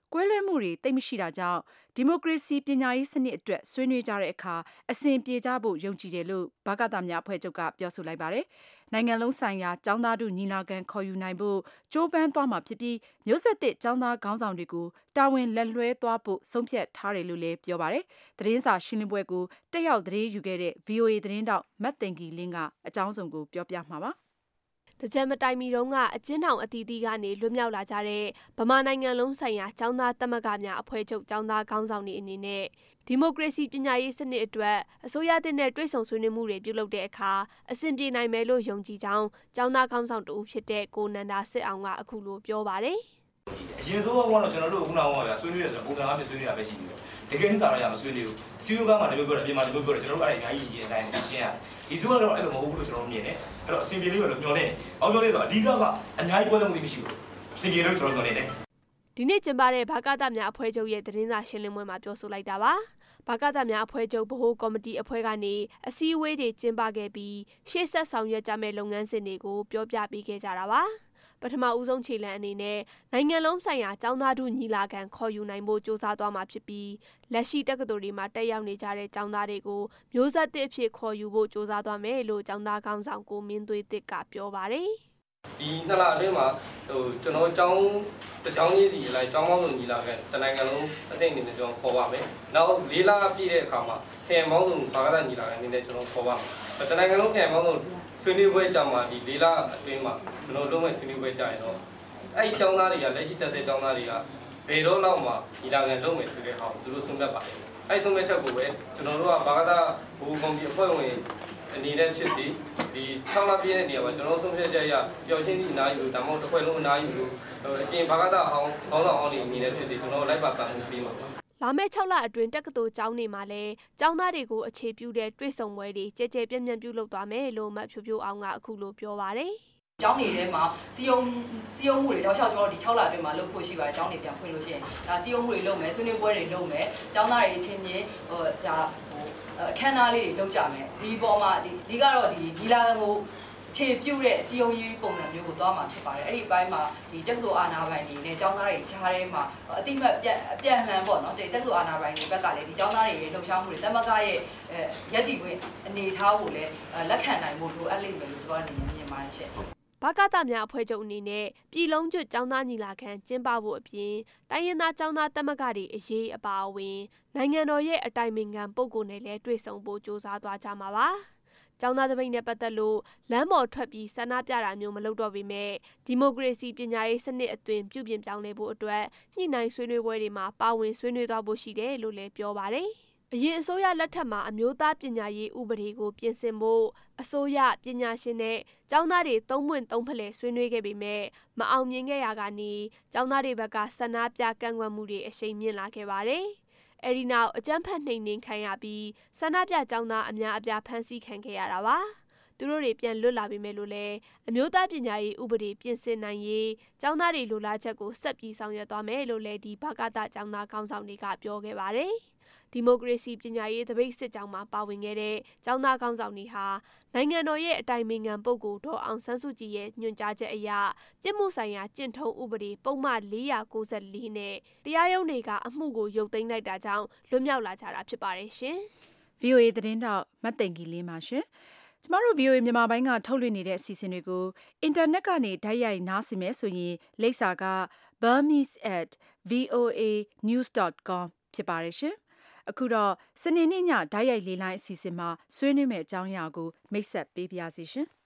ကွဲလွဲမှုတွေသိပ်မရှိတာကြောင့်ဒီမိုကရေစီပညာရေးစနစ်အတွက်ဆွေးနွေးကြတဲ့အခါအဆင်ပြေကြဖို့ယုံကြည်တယ်လို့ဗကသများအဖွဲ့ချုပ်ကပြောဆိုလိုက်ပါတယ်။နိုင်ငံလုံးဆိုင်ရာကျောင်းသားထုညီလာခံခေါ်ယူနိုင်ဖို့ကြိုးပမ်းသွားမှာဖြစ်ပြီးမျိုးဆက်သစ်ကျောင်းသားခေါင်းဆောင်တွေကိုတာဝန်လက်လွှဲသွားဖို့ဆုံးဖြတ်ထားတယ်လို့လည်းပြောပါတယ်။သတင်းစာရှင်းလင်းပွဲကိုတက်ရောက်သတင်းယူခဲ့တဲ့ ဗီအိုအေ သတင်းတောက်မတ်တင်ကီလင်းကအကြောင်းစုံကိုပြောပြမှာပါ။တကြံမတိုင်မီတုန်းကအကျဉ်းထောင်အသီးသီးကနေလွတ်မြောက်လာကြတဲ့ဗမာနိုင်ငံလုံးဆိုင်ရာကျောင်းသားသမဂ္ဂများအဖွဲ့ချုပ်ကျောင်းသားခေါင်းဆောင်တွေအနေနဲ့ဒီမိုကရေစီပညာရေးစနစ်အတွက်အစိုးရတဲ့နဲ့တွဲဆောင်ဆွေးနွေးမှုတွေပြုလုပ်တဲ့အခါအဆင်ပြေနိုင်မယ်လို့ယုံကြည်ကြောင်းကျောင်းသားခေါင်းဆောင်တူဖြစ်တဲ့ကိုနန္ဒာစစ်အောင်ကအခုလိုပြောပါတယ်အရင်ဆုံးကတော့ကျွန်တော်တို့ခုနကပြောဆွေးနွေးရဆိုပုံစံအဖြစ်ဆွေးနွေးရပဲရှိပြီးတော့တကယ်နေတာတော့ရမဆွေးနွေးဘူးအစည်းအဝေးကမှလည်းပြောတယ်ပြင်မှာလည်းပြောတယ်ကျွန်တော်တို့အဲ့အများကြီးရေးဆိုင်နေရှင်းရတယ်ဒီစုကတော့အဲ့လိုမဟုတ်ဘူးလို့ကျွန်တော်တို့မြင်တယ်အဲ့တော့အစင်ပြေလေးပဲလို့ပြောနေတယ်အောင်ပြောလေးဆိုအဓိကကအများကြီးကွဲလွဲမှုမရှိဘူးအစင်ပြေလို့ကျွန်တော်ပြောနေတယ်ဒီနေ့ကျင်းပတဲ့ဗကသများအဖွဲ့ချုပ်ရဲ့သတင်းစာရှင်းလင်းပွဲမှာပြောဆိုလိုက်တာပါဗကသများအဖွဲ့ချုပ်ဗဟိုကော်မတီအဖွဲ့ကနေအစည်းအဝေးတွေကျင်းပခဲ့ပြီးရှေ့ဆက်ဆောင်ရွက်ကြမယ့်လုပ်ငန်းစဉ်တွေကိုပြောပြပေးခဲ့ကြတာပါပထမဦးဆုံးခြေလှမ်းအနေနဲ့နိုင်ငံလုံးဆိုင်ရာကျောင်းသားထုညီလာခံခေါ်ယူနိုင်ဖို့စ조사သွားမှာဖြစ်ပြီးလက်ရှိတက္ကသိုလ်တွေမှာတက်ရောက်နေကြတဲ့ကျောင်းသားတွေကိုမျိုးဆက်သစ်အဖြစ်ခေါ်ယူဖို့စ조사သွားမယ်လို့ကျောင်းသားခေါင်းဆောင်ကိုမင်းသွေးသစ်ကပြောပါတယ်ဒီနှစ်လအတွင်းမှာဟိုကျွန်တော်ကျောင်းတကျောင်းကြီးစီလိုက်ကျောင်းပေါင်းစုံညီလာခံတနိုင်ငံလုံးအစိမ့်အနေနဲ့ကျွန်တော်ခေါ်ပါမယ်နောက်လေးလပြည့်တဲ့အခါမှာခရိုင်ပေါင်းစုံဘာသာညီလာခံအနေနဲ့ကျွန်တော်ခေါ်ပါမယ်တနိုင်ငံလုံးခရိုင်ပေါင်းစုံဆွေးနွေးပွဲကြောင်းမှာဒီလေးလအတွင်းမှာကျွန်တော်လုံးဝဆွေးနွေးပွဲကြရင်တော့အဲ့ဒီကျောင်းသားတွေကလက်ရှိတက်တဲ့ကျောင်းသားတွေကဘယ်တော့လောက်မှညီလာခံလုပ်မယ်ဆိုတဲ့ဟာကိုသူတို့ဆုံးဖြတ်ပါတယ်အဲ့ဒီဆုံးဖြတ်ချက်ကိုပဲကျွန်တော်တို့ကဘာသာဘူကွန်ပီအဖွဲ့ဝင်အနေနဲ့ဖြစ်စီဒီ၆လပြည့်တဲ့နေရာမှာကျွန်တော်ဆုံးဖြတ်ချက်ရကြောက်ချင်းစီအနားယူဒါမှမဟုတ်တစ်ခွက်လုံးအနားယူလို့အပြင်ဘာသာအောင်ခေါင်းဆောင်အောင်နေအနေနဲ့ဖြစ်စီကျွန်တော်လိုက်ပါပံ့မှုပေးမှာပါလာမယ့်၆လအတွင်းတက္ကသိုလ်ကျောင်းတွေမှာလည်းကျောင်းသားတွေကိုအခြေပြုတဲ့တွေ့ဆုံပွဲတွေကြဲကြဲပြန့်ပြန့်ပြုလုပ်သွားမယ်လို့မတ်ဖြိုးဖြိုးအောင်ကအခုလိုပြောပါတယ်။ကျောင်းတွေထဲမှာစီယုံစီယုံမှုတွေတောက်လျှောက်ကျွန်တော်ဒီ၆လအတွင်းမှာလုပ်ဖို့ရှိပါတယ်ကျောင်းတွေပြန်ဖွင့်လို့ရှိရင်ဒါစီယုံမှုတွေလုပ်မယ်ဆွေးနွေးပွဲတွေလုပ်မယ်ကျောင်းသားတွေအချင်းချင်းဟိုဒါဟိုအခမ်းအနားလေးတွေလုပ်ကြမယ်ဒီပေါ်မှာဒီဒီကတော့ဒီဒီလာဟိုခြေပြုတ်တဲ့စီယုံရေးပုံစံမျိုးကိုသွားမှာဖြစ်ပါတယ်အဲ့ဒီဘိုင်းမှာဒီတက္ကသိုလ်အာဏာပိုင်တွေနဲ့ကျောင်းသားတွေခြားထဲမှာအတိမတ်ပြန်အပြန်လှန်ပေါ့နော်တက္ကသိုလ်အာဏာပိုင်တွေဘက်ကလည်းဒီကျောင်းသားတွေရဲ့လှုပ်ရှားမှုတွေတမကရဲ့ရက်တီခွင့်အနေထားကိုလည်းလက်ခံနိုင်ဖို့လိုအပ်လိမ့်မယ်လို့ကျွန်တော်အနေနဲ့မြင်ပါတယ်ရှင့်ဗကသများအဖွဲ့ချုပ်အနေနဲ့ပြည်လုံးကျွတ်ကျောင်းသားညီလာခံကျင်းပဖို့အပြင်တိုင်းရင်းသားကျောင်းသားသမဂ္ဂတွေအရေးအပါအဝင်နိုင်ငံတော်ရဲ့အတိုင်ပင်ခံပုဂ္ဂိုလ်နဲ့လည်းတွေ့ဆုံဖို့စ조사သွားကြမှာပါကျောင်းသားသပိတ်နဲ့ပတ်သက်လို့လမ်းပေါ်ထွက်ပြီးဆန္ဒပြတာမျိုးမလုပ်တော့ပေမဲ့ဒီမိုကရေစီပညာရေးစနစ်အသွင်ပြုပြင်ပြောင်းလဲဖို့အတွက်ညှိနှိုင်းဆွေးနွေးပွဲတွေမှာပါဝင်ဆွေးနွေးသွားဖို့ရှိတယ်လို့လည်းပြောပါတယ်။အရင်အစိုးရလက်ထက်မှာအမျိုးသားပညာရေးဥပဒေကိုပြင်ဆင်ဖို့အစိုးရပညာရှင်နဲ့ကျောင်းသားတွေသုံးပွင့်သုံးဖလှယ်ဆွေးနွေးခဲ့ပေမဲ့မအောင်မြင်ခဲ့ရကနေကျောင်းသားတွေဘက်ကဆန္ဒပြကန့်ကွက်မှုတွေအရှိန်မြင့်လာခဲ့ပါတယ်။အဲဒီနောက်အကြမ်းဖက်နှိမ်နင်းခံရပြီးဆန္ဒပြကျောင်းသားအများအပြားဖမ်းဆီးခံခဲ့ရတာပါသူတို့တွေပြန်လွတ်လာပြီမဲ့လို့လည်းအမျိုးသားပညာရေးဥပဒေပြင်ဆင်နိုင်ရေးကျောင်းသားတွေလိုလားချက်ကိုဆက်ပြီးဆောင်ရွက်သွားမယ်လို့လည်းဒီဘကသကျောင်းသားခေါင်းဆောင်တွေကပြောခဲ့ပါတယ်ဒီမိုကရေစီပညာရေးတပိတ်စစ်ကြောင်းမှာပါဝင်ခဲ့တဲ့ကျောင်းသားခေါင်းဆောင်တွေဟာနိုင်ငံတော်ရဲ့အတိုင်ပင်ခံပုဂ္ဂိုလ်ဒေါ်အောင်ဆန်းစုကြည်ရဲ့ညွှန်ကြားချက်အရကျင့်မှုဆိုင်ရာကျင့်ထုံးဥပဒေပုံမှန်၄၉၄နဲ့တရားရုံးတွေကအမှုကိုရုပ်သိမ်းလိုက်တာကြောင့်လွတ်မြောက်လာကြတာဖြစ်ပါတယ်ရှင်။ ဗီအိုအေ သတင်းတောက်မတ်သိင်္ဂီလင်းပါရှင်။ကျမတို့ ဗီအိုအေ မြန်မာပိုင်းကထုတ်လွှင့်နေတဲ့အစီအစဉ်တွေကိုအင်တာနက်ကနေဓာတ်ရိုက်နားဆင်မယ်ဆိုရင်လိပ်စာက burmese at v o a news dot com ဖြစ်ပါတယ်ရှင်။အခုတော့စနေနေ့ညဓာတ်ရိုက်လေးလိုင်းအစီအစဉ်မှာဆွေးနွေးမယ့်အကြောင်းအရာကိုမိတ်ဆက်ပေးပါရစေရှင်။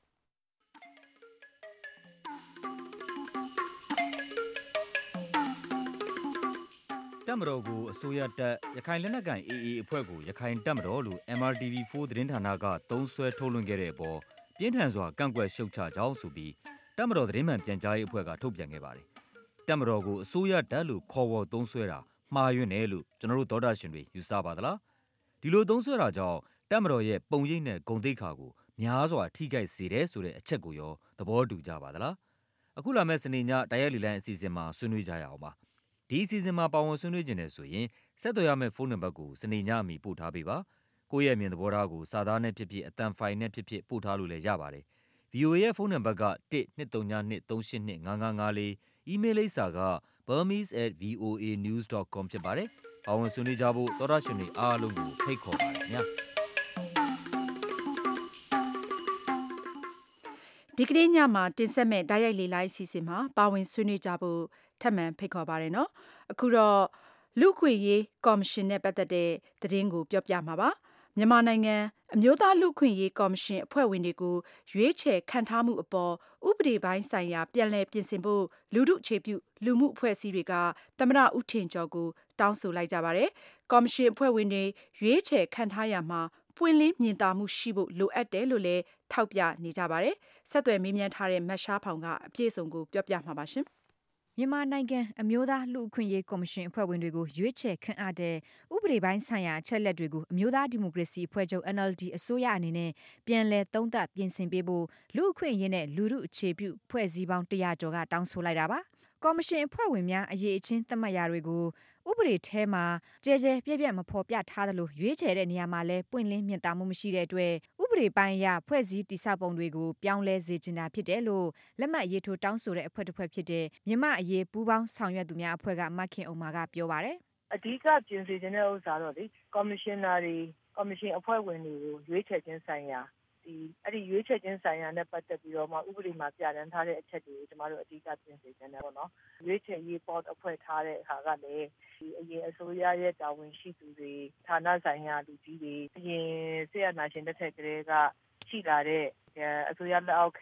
တပ်မတော်ကိုအစိုးရတပ်ရခိုင်လက်နက်ကိုင် အေအေ အဖွဲ့ကိုရခိုင်တပ်မတော်လို့ M R T V ဖိုသတင်းဌာနကသုံးစွဲထုတ်လွှင့်ခဲ့တဲ့အပေါ်ပြင်းထန်စွာကန့်ကွက်ရှုတ်ချကြောင်းဆိုပြီးတပ်မတော်သတင်းမှန်ပြန်ကြားရေးအဖွဲ့ကထုတ်ပြန်ခဲ့ပါတယ်။တပ်မတော်ကိုအစိုးရတပ်လို့ခေါ်ဝေါ်သုံးစွဲတာမှားယွင်းတယ်လို့ကျွန်တော်တို့သောတာရှင်တွေယူဆပါသလား။ဒီလိုသုံးစွဲတာကြောင့်တပ်မတော်ရဲ့ပုံရိပ်နဲ့ဂုဏ်သိက္ခာကိုများစွာထိခိုက်စေတယ်ဆိုတဲ့အချက်ကိုရောသဘောတူကြပါသလား။အခုလာမယ့်စနေညတိုက်ရိုက်လေလိုင်းအစီအစဉ်မှာဆွေးနွေးကြရအောင်ပါ။ဒီအစီအစဉ်မှာပါဝင်ဆွေးနွေးခြင်းနဲ့ဆိုရင်ဆက်သွယ်ရမယ့်ဖုန်းနံပါတ်ကိုစနေညအမီပို့ထားပေးပါ။ကိုယ့်ရဲ့အမြင်သဘောထားကိုစာသားနဲ့ဖြစ်ဖြစ်အသံဖိုင်နဲ့ဖြစ်ဖြစ်ပို့ထားလို့လည်းရပါတယ်။ဗီအိုအေ ရဲ့ဖုန်းနံပါတ်က one two three two three eight two five five four အီးမေးလ်လိပ်စာက burmese at voanews dot com ဖြစ်ပါတယ်။ပါဝင်ဆွေးနွေးကြဖို့သောတာရှင်တွေအားလုံးကိုဖိတ်ခေါ်ပါတယ်ခင်ဗျာ။ဒီကနေ့ညမှာတင်ဆက်မဲ့ဓာတ်ရိုက်လေလိုင်းအစီအစဉ်မှာပါဝင်ဆွေးနွေးကြဖို့ထပ်မံဖိတ်ခေါ်ပါရနော်အခုတော့လူခွေရေးကော်မရှင်နဲ့ပတ်သက်တဲ့သတင်းကိုပြောပြမှာပါမြန်မာနိုင်ငံအမျိုးသားလူခွင့်ရေးကော်မရှင်အဖွဲ့ဝင်တွေကိုရွေးချယ်ခန့်ထားမှုအပေါ်ဥပဒေပိုင်းဆိုင်ရာပြန်လည်ပြင်ဆင်ဖို့လူထုအခြေပြုလူမှုအဖွဲ့အစည်းတွေကသမ္မတဦးထင်ကျော်ကိုတောင်းဆိုလိုက်ကြပါတယ်ကော်မရှင်အဖွဲ့ဝင်တွေရွေးချယ်ခန့်ထားရမှာပွင့်လင်းမြင်သာမှုရှိဖို့လိုအပ်တယ်လို့လည်းထောက်ပြနေကြပါတယ်ဆက်သွယ်မေးမြန်းထားတဲ့မတ်ရှားဖောင်ကအပြည့်အစုံကိုပြောပြမှာပါရှင်မြန်မာနိုင်ငံအမျိုးသားလူ့အခွင့်အရေးကော်မရှင်အဖွဲ့ဝင်တွေကိုရွေးချယ်ခန့်အပ်တဲ့ဥပဒေပိုင်းဆိုင်ရာအချက်လက်တွေကိုအမျိုးသားဒီမိုကရေစီအဖွဲ့ချုပ် N L D အစိုးရအနေနဲ့ပြန်လည်သုံးသပ်ပြင်ဆင်ပေးဖို့လူ့အခွင့်အရေးနဲ့လူထုအခြေပြုဖွဲ့စည်းပေါင်းone hundredကျော်ကတောင်းဆိုလိုက်တာပါကော်မရှင်အဖွဲ့ဝင်များအရေးအချင်းသတ်မှတ်ရာတွေကိုဥပဒေထဲမှာကျဲကျဲပြည့်ပြည့်မဖော်ပြထားသလိုရွေးချယ်တဲ့နေရာမှာလည်းပွင့်လင်းမြင်သာမှုမရှိတဲ့အတွက်ဥပဒေပိုင်းအရဖွဲ့စည်းတည်ဆောက်ပုံတွေကိုပြောင်းလဲစေချင်တာဖြစ်တယ်လို့လက်မှတ်ရေးထိုးတောင်းဆိုတဲ့အဖွဲ့တစ်ဖွဲ့ဖြစ်တဲ့မြန်မာအရေးပူးပေါင်းဆောင်ရွက်သူများအဖွဲ့ကမခင်အောင်မာကပြောပါတယ်အဓိကပြင်ဆင်ခြင်းတဲ့ဥစ္စာတော့လေကော်မရှင်နာတွေကော်မရှင်အဖွဲ့ဝင်တွေကိုရွေးချယ်ခြင်းဆိုင်ရာဒီအဲ့ဒီရွေးချယ်ခြင်းဆိုင်ရာနဲ့ပတ်သက်ပြီးတော့မှဥပဒေမှာပြဋ္ဌာန်းထားတဲ့အချက်တွေကိုကျမတို့အဓိကပြင်ဆင်ခြင်းတယ်ပေါ့နော်ရွေးချယ်ရေး board အဖွဲ့ထားတဲ့အခါကလည်းဒီအရင်အစိုးရရဲ့တာဝန်ရှိသူတွေဌာနဆိုင်ရာလူကြီးတွေအရင်ဆရာနာရှင်တစ်ထက်ကလေးကရှိလာတဲ့အစိုးရလက်အောက်ခံ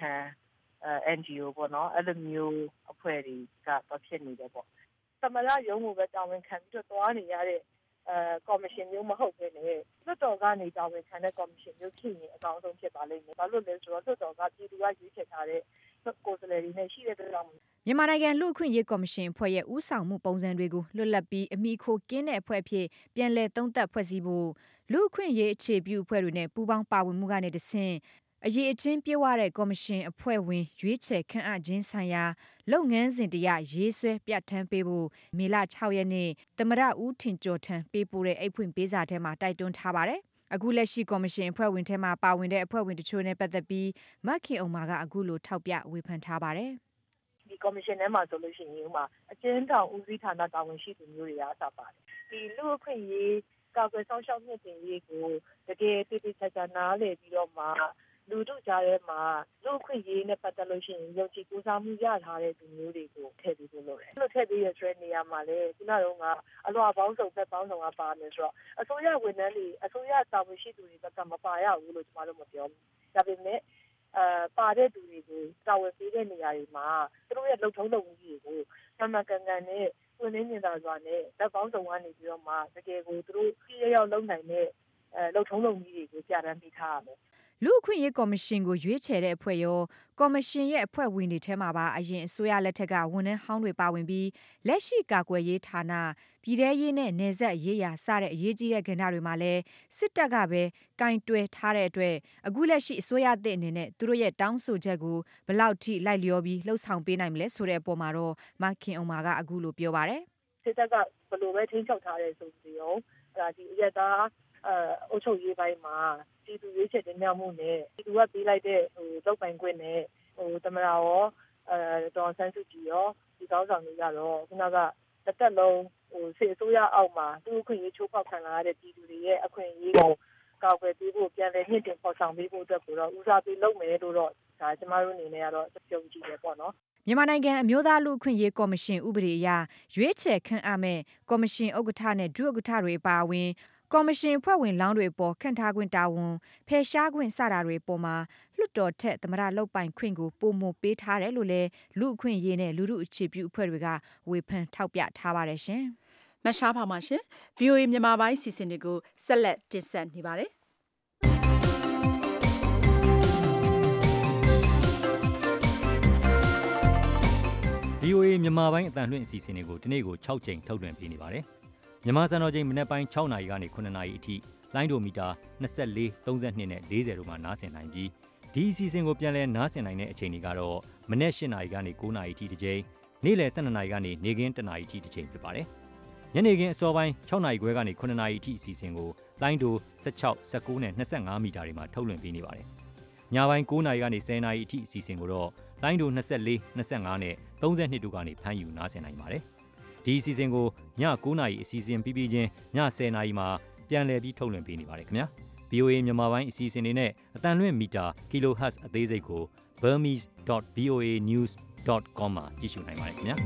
N G O ပေါ့နော်အဲ့လိုမျိုးအဖွဲ့တွေကဖြစ်နေတယ်ပေါ့သမရရုံးကိုပဲတာဝန်ခံပြီးတော့သွားနေရတဲ့အဲကော်မရှင်မျိုးမဟုတ်ဘဲနဲ့လွှတ်တော်ကနေတာဝန်ခံတဲ့ကော်မရှင်မျိုးဖြစ်ရင်အကောင်းဆုံးဖြစ်ပါလိမ့်မယ်။ဘာလို့လဲဆိုတော့လွှတ်တော်ကပြည်သူကရွေးချယ်ထားတဲ့ကိုယ်စားလှယ်တွေနဲ့ရှိတဲ့အတွက်ကြောင့်မြန်မာနိုင်ငံလူ့အခွင့်အရေးကော်မရှင်အဖွဲ့ရဲ့ဦးဆောင်မှုပုံစံတွေကိုလွတ်လပ်ပြီးအမိခိုကင်းတဲ့အဖွဲ့အဖြစ်ပြန်လည်သုံးသပ်ဖွဲ့စည်းဖို့လူ့အခွင့်အရေးအခြေပြုအဖွဲ့တွေနဲ့ပူးပေါင်းပါဝင်မှုကနေတဆင့်အရေးအချင်းပြေဝတဲ့ကော်မရှင်အဖွဲ့ဝင်ရွေးချယ်ခန့်အပ်ခြင်းဆိုင်ရာလုပ်ငန်းစဉ်တရားရေးဆွဲပြဋ္ဌာန်းပေးဖို့မေလsixရက်နေ့သမ္မတဦးထင်ကျော်ထံပေးပို့တဲ့အိတ်ဖွင့်ပေးစာထဲမှာတိုက်တွန်းထားပါတယ်။အခုလက်ရှိကော်မရှင်အဖွဲ့ဝင်ထဲမှာပါဝင်တဲ့အဖွဲ့ဝင်တချို့နဲ့ပတ်သက်ပြီးမခင်အောင်မာကအခုလိုထောက်ပြဝေဖန်ထားပါတယ်။ဒီကော်မရှင်ထဲမှာဆိုလို့ရှိရင်ဥမာအကျဉ်းထောင်ဦးစီးဌာနတာဝန်ရှိသူမျိုးတွေအားသာပါတယ်။ဒီလူ့အခွင့်အရေးကာကွယ်ဆောင်ရှောက်မြင့်တင်ရေးကိုတကယ်တည်တည်ချာချာနားလည်ပြီးတော့မှလူတို့ကြားထဲမှာလူ့အခွင့်အရေးနဲ့ပတ်သက်လို့ရှိရင်ယုံကြည်ကိုးစားမှုရထားတဲ့သူမျိုးတွေကိုထည့်ပြီးလို့လုပ်တယ်။အဲ့လိုထည့်ပြီးရတဲ့နေရာမှာလေခုနကအလွှာပေါင်းစုံသက်ပေါင်းစုံကပါမယ်ဆိုတော့အစိုးရဝန်ထမ်းတွေအစိုးရတာဝန်ရှိသူတွေကမပါရဘူးလို့ကျမတို့မပြောဘူး။ဒါပေမဲ့အဲပါတဲ့သူတွေကိုတာဝန်ပေးတဲ့နေရာတွေမှာသူတို့ရဲ့လုံထုံးလုံနည်းတွေကိုမှန်မှန်ကန်ကန်နဲ့ပွင့်လင်းမြင်သာစွာနဲ့သက်ပေါင်းစုံကနေပြီးတော့မှတကယ်ကိုသူတို့ကြီးရောက်လုံနိုင်တဲ့အဲလုံထုံးလုံနည်းတွေကိုပြဋ္ဌာန်းပေးထားရမယ်။လူ့အခွင့်အရေးကော်မရှင်ကိုရွေးချယ်တဲ့အဖွဲ့ရောကော်မရှင်ရဲ့အဖွဲ့ဝင်တွေထဲမှာပါအရင်အစိုးရလက်ထက်ကဝန်ထမ်းဟောင်းတွေပါဝင်ပြီးလက်ရှိကာကွယ်ရေးဌာနပြည်ထရေးနဲ့နယ်စပ်ရေးရာစတဲ့အရေးကြီးတဲ့ကဏ္ဍတွေမှာလည်းစစ်တပ်ကပဲကင်တွယ်ထားတဲ့အတွက်အခုလက်ရှိအစိုးရသစ်အနေနဲ့သူတို့ရဲ့တောင်းဆိုချက်ကိုဘယ်လောက်ထိလိုက်လျောပြီးလှုပ်ဆောင်ပေးနိုင်မလဲဆိုတဲ့အပေါ်မှာတော့မခင်အောင်မာကအခုလိုပြောပါတယ်စစ်တပ်ကဘယ်လိုပဲထိန်းချုပ်ထားတဲ့ဆိုပြီးတော့ဒါဒီအရတာအဲအုပ်ချုပ်ရေးပိုင်းမှာဒီသူရွေးချယ်တင်မြှောက်မှုနဲ့ဒီသူကပေးလိုက်တဲ့ဟိုလောက်ပိုင်ခွင့်နဲ့ဟိုသမရာရောအဲဒေါ်ဆန်းစုကြည်ရောဒီကောင်းဆောင်တွေကတော့ခုနကတစ်သက်လုံးဟိုစစ်အစိုးရအောက်မှာသူ့အခွင့်အရေးချိုးဖောက်ခံလာရတဲ့ပြည်သူတွေရဲ့အခွင့်အရေးကိုကောက်ွယ်ပေးဖို့ပြန်လည်မြင့်တင်ဖော်ဆောင်ပေးဖို့အတွက်ကိုတော့ဦးစားပေးလုပ်မယ်လို့တော့ဒါကျမတို့အနေနဲ့ကတော့ကြုံကြည်တယ်ပေါ့နော်မြန်မာနိုင်ငံအမျိုးသားလူ့အခွင့်အရေးကော်မရှင်ဥပဒေအရရွေးချယ်ခန့်အပ်မဲ့ကော်မရှင်ဥက္ကဋ္ဌနဲ့ဒုဥက္ကဋ္ဌတွေပါဝင်ကော်မရှင်ဖွဲ့ဝင်လောင်းတွေပေါ်ခန့်ထားခွင့်တာဝန်ဖယ်ရှားခွင့်စတာတွေပေါ်မှာလွှတ်တော်ထက်သမရလောက်ပိုင်ခွင့်ကိုပုံမပေးထားတယ်လို့လည်းလူအခွင့်အရေးနဲ့လူထုအခြေပြုအဖွဲ့တွေကဝေဖန်ထောက်ပြထားပါတယ်ရှင်။မရှားပါပါရှင်။ V O A မြန်မာပိုင်းစီစဉ်တွေကိုဆက်လက်တင်ဆက်နေပါတယ်။ V O A မြန်မာပိုင်းအသံလွှင့်အစီအစဉ်တွေကိုဒီနေ့ကိုsixကြိမ်ထုတ်လွှင့်ပေးနေပါတယ်။မြန်မာစံတော်ချိန်မနက်ပိုင်းsixနာရီကနေsevenနာရီအထိလိုင်းဒိုမီတာtwenty-four, thirty-twoနဲ့fortyတို့မှာနားဆင်နိုင်ပြီးဒီအစီအစဉ်ကိုပြန်လည်နားဆင်နိုင်တဲ့အချိန်တွေကတော့မနက်eightနာရီကနေnineနာရီအထိတစ်ကြိမ်နေ့လယ်twelveနာရီကနေနေ့ခင်းoneနာရီအထိတစ်ကြိမ်ဖြစ်ပါတယ်။ညနေခင်းအစောပိုင်းsixနာရီခွဲကနေsevenနာရီအထိအစီအစဉ်ကိုလိုင်းဒိုsixteen, nineteenနဲ့twenty-fiveမီတာတွေမှာထုတ်လွှင့်ပေးနေပါတယ်။ညပိုင်း၉နာရီကနေ၁၀နာရီအထိအစီအစဉ်ကိုတော့လိုင်းဒို၂၄ ၂၅နဲ့၃၂တို့ကနေဖမ်းယူနားဆင်နိုင်ပါတယ်။ဒီအစီအစဉ်ကိုည၉နာရီအစီအစဉ်ပြီးပြီးချင်းည၁၀နာရီမှာပြန်လည်ပြီးထုတ်လွှင့်ပေးနေပါတယ်ခင်ဗျာ။ဗီအိုအေ မြန်မာပိုင်းအစီအစဉ်တွေနဲ့အတန်လွင့်မီတာ kilohertz အသေးစိတ်ကို burmese dot v o a news dot com မှာကြည့်ရှုနိုင်ပါတယ်ခင်ဗျာ။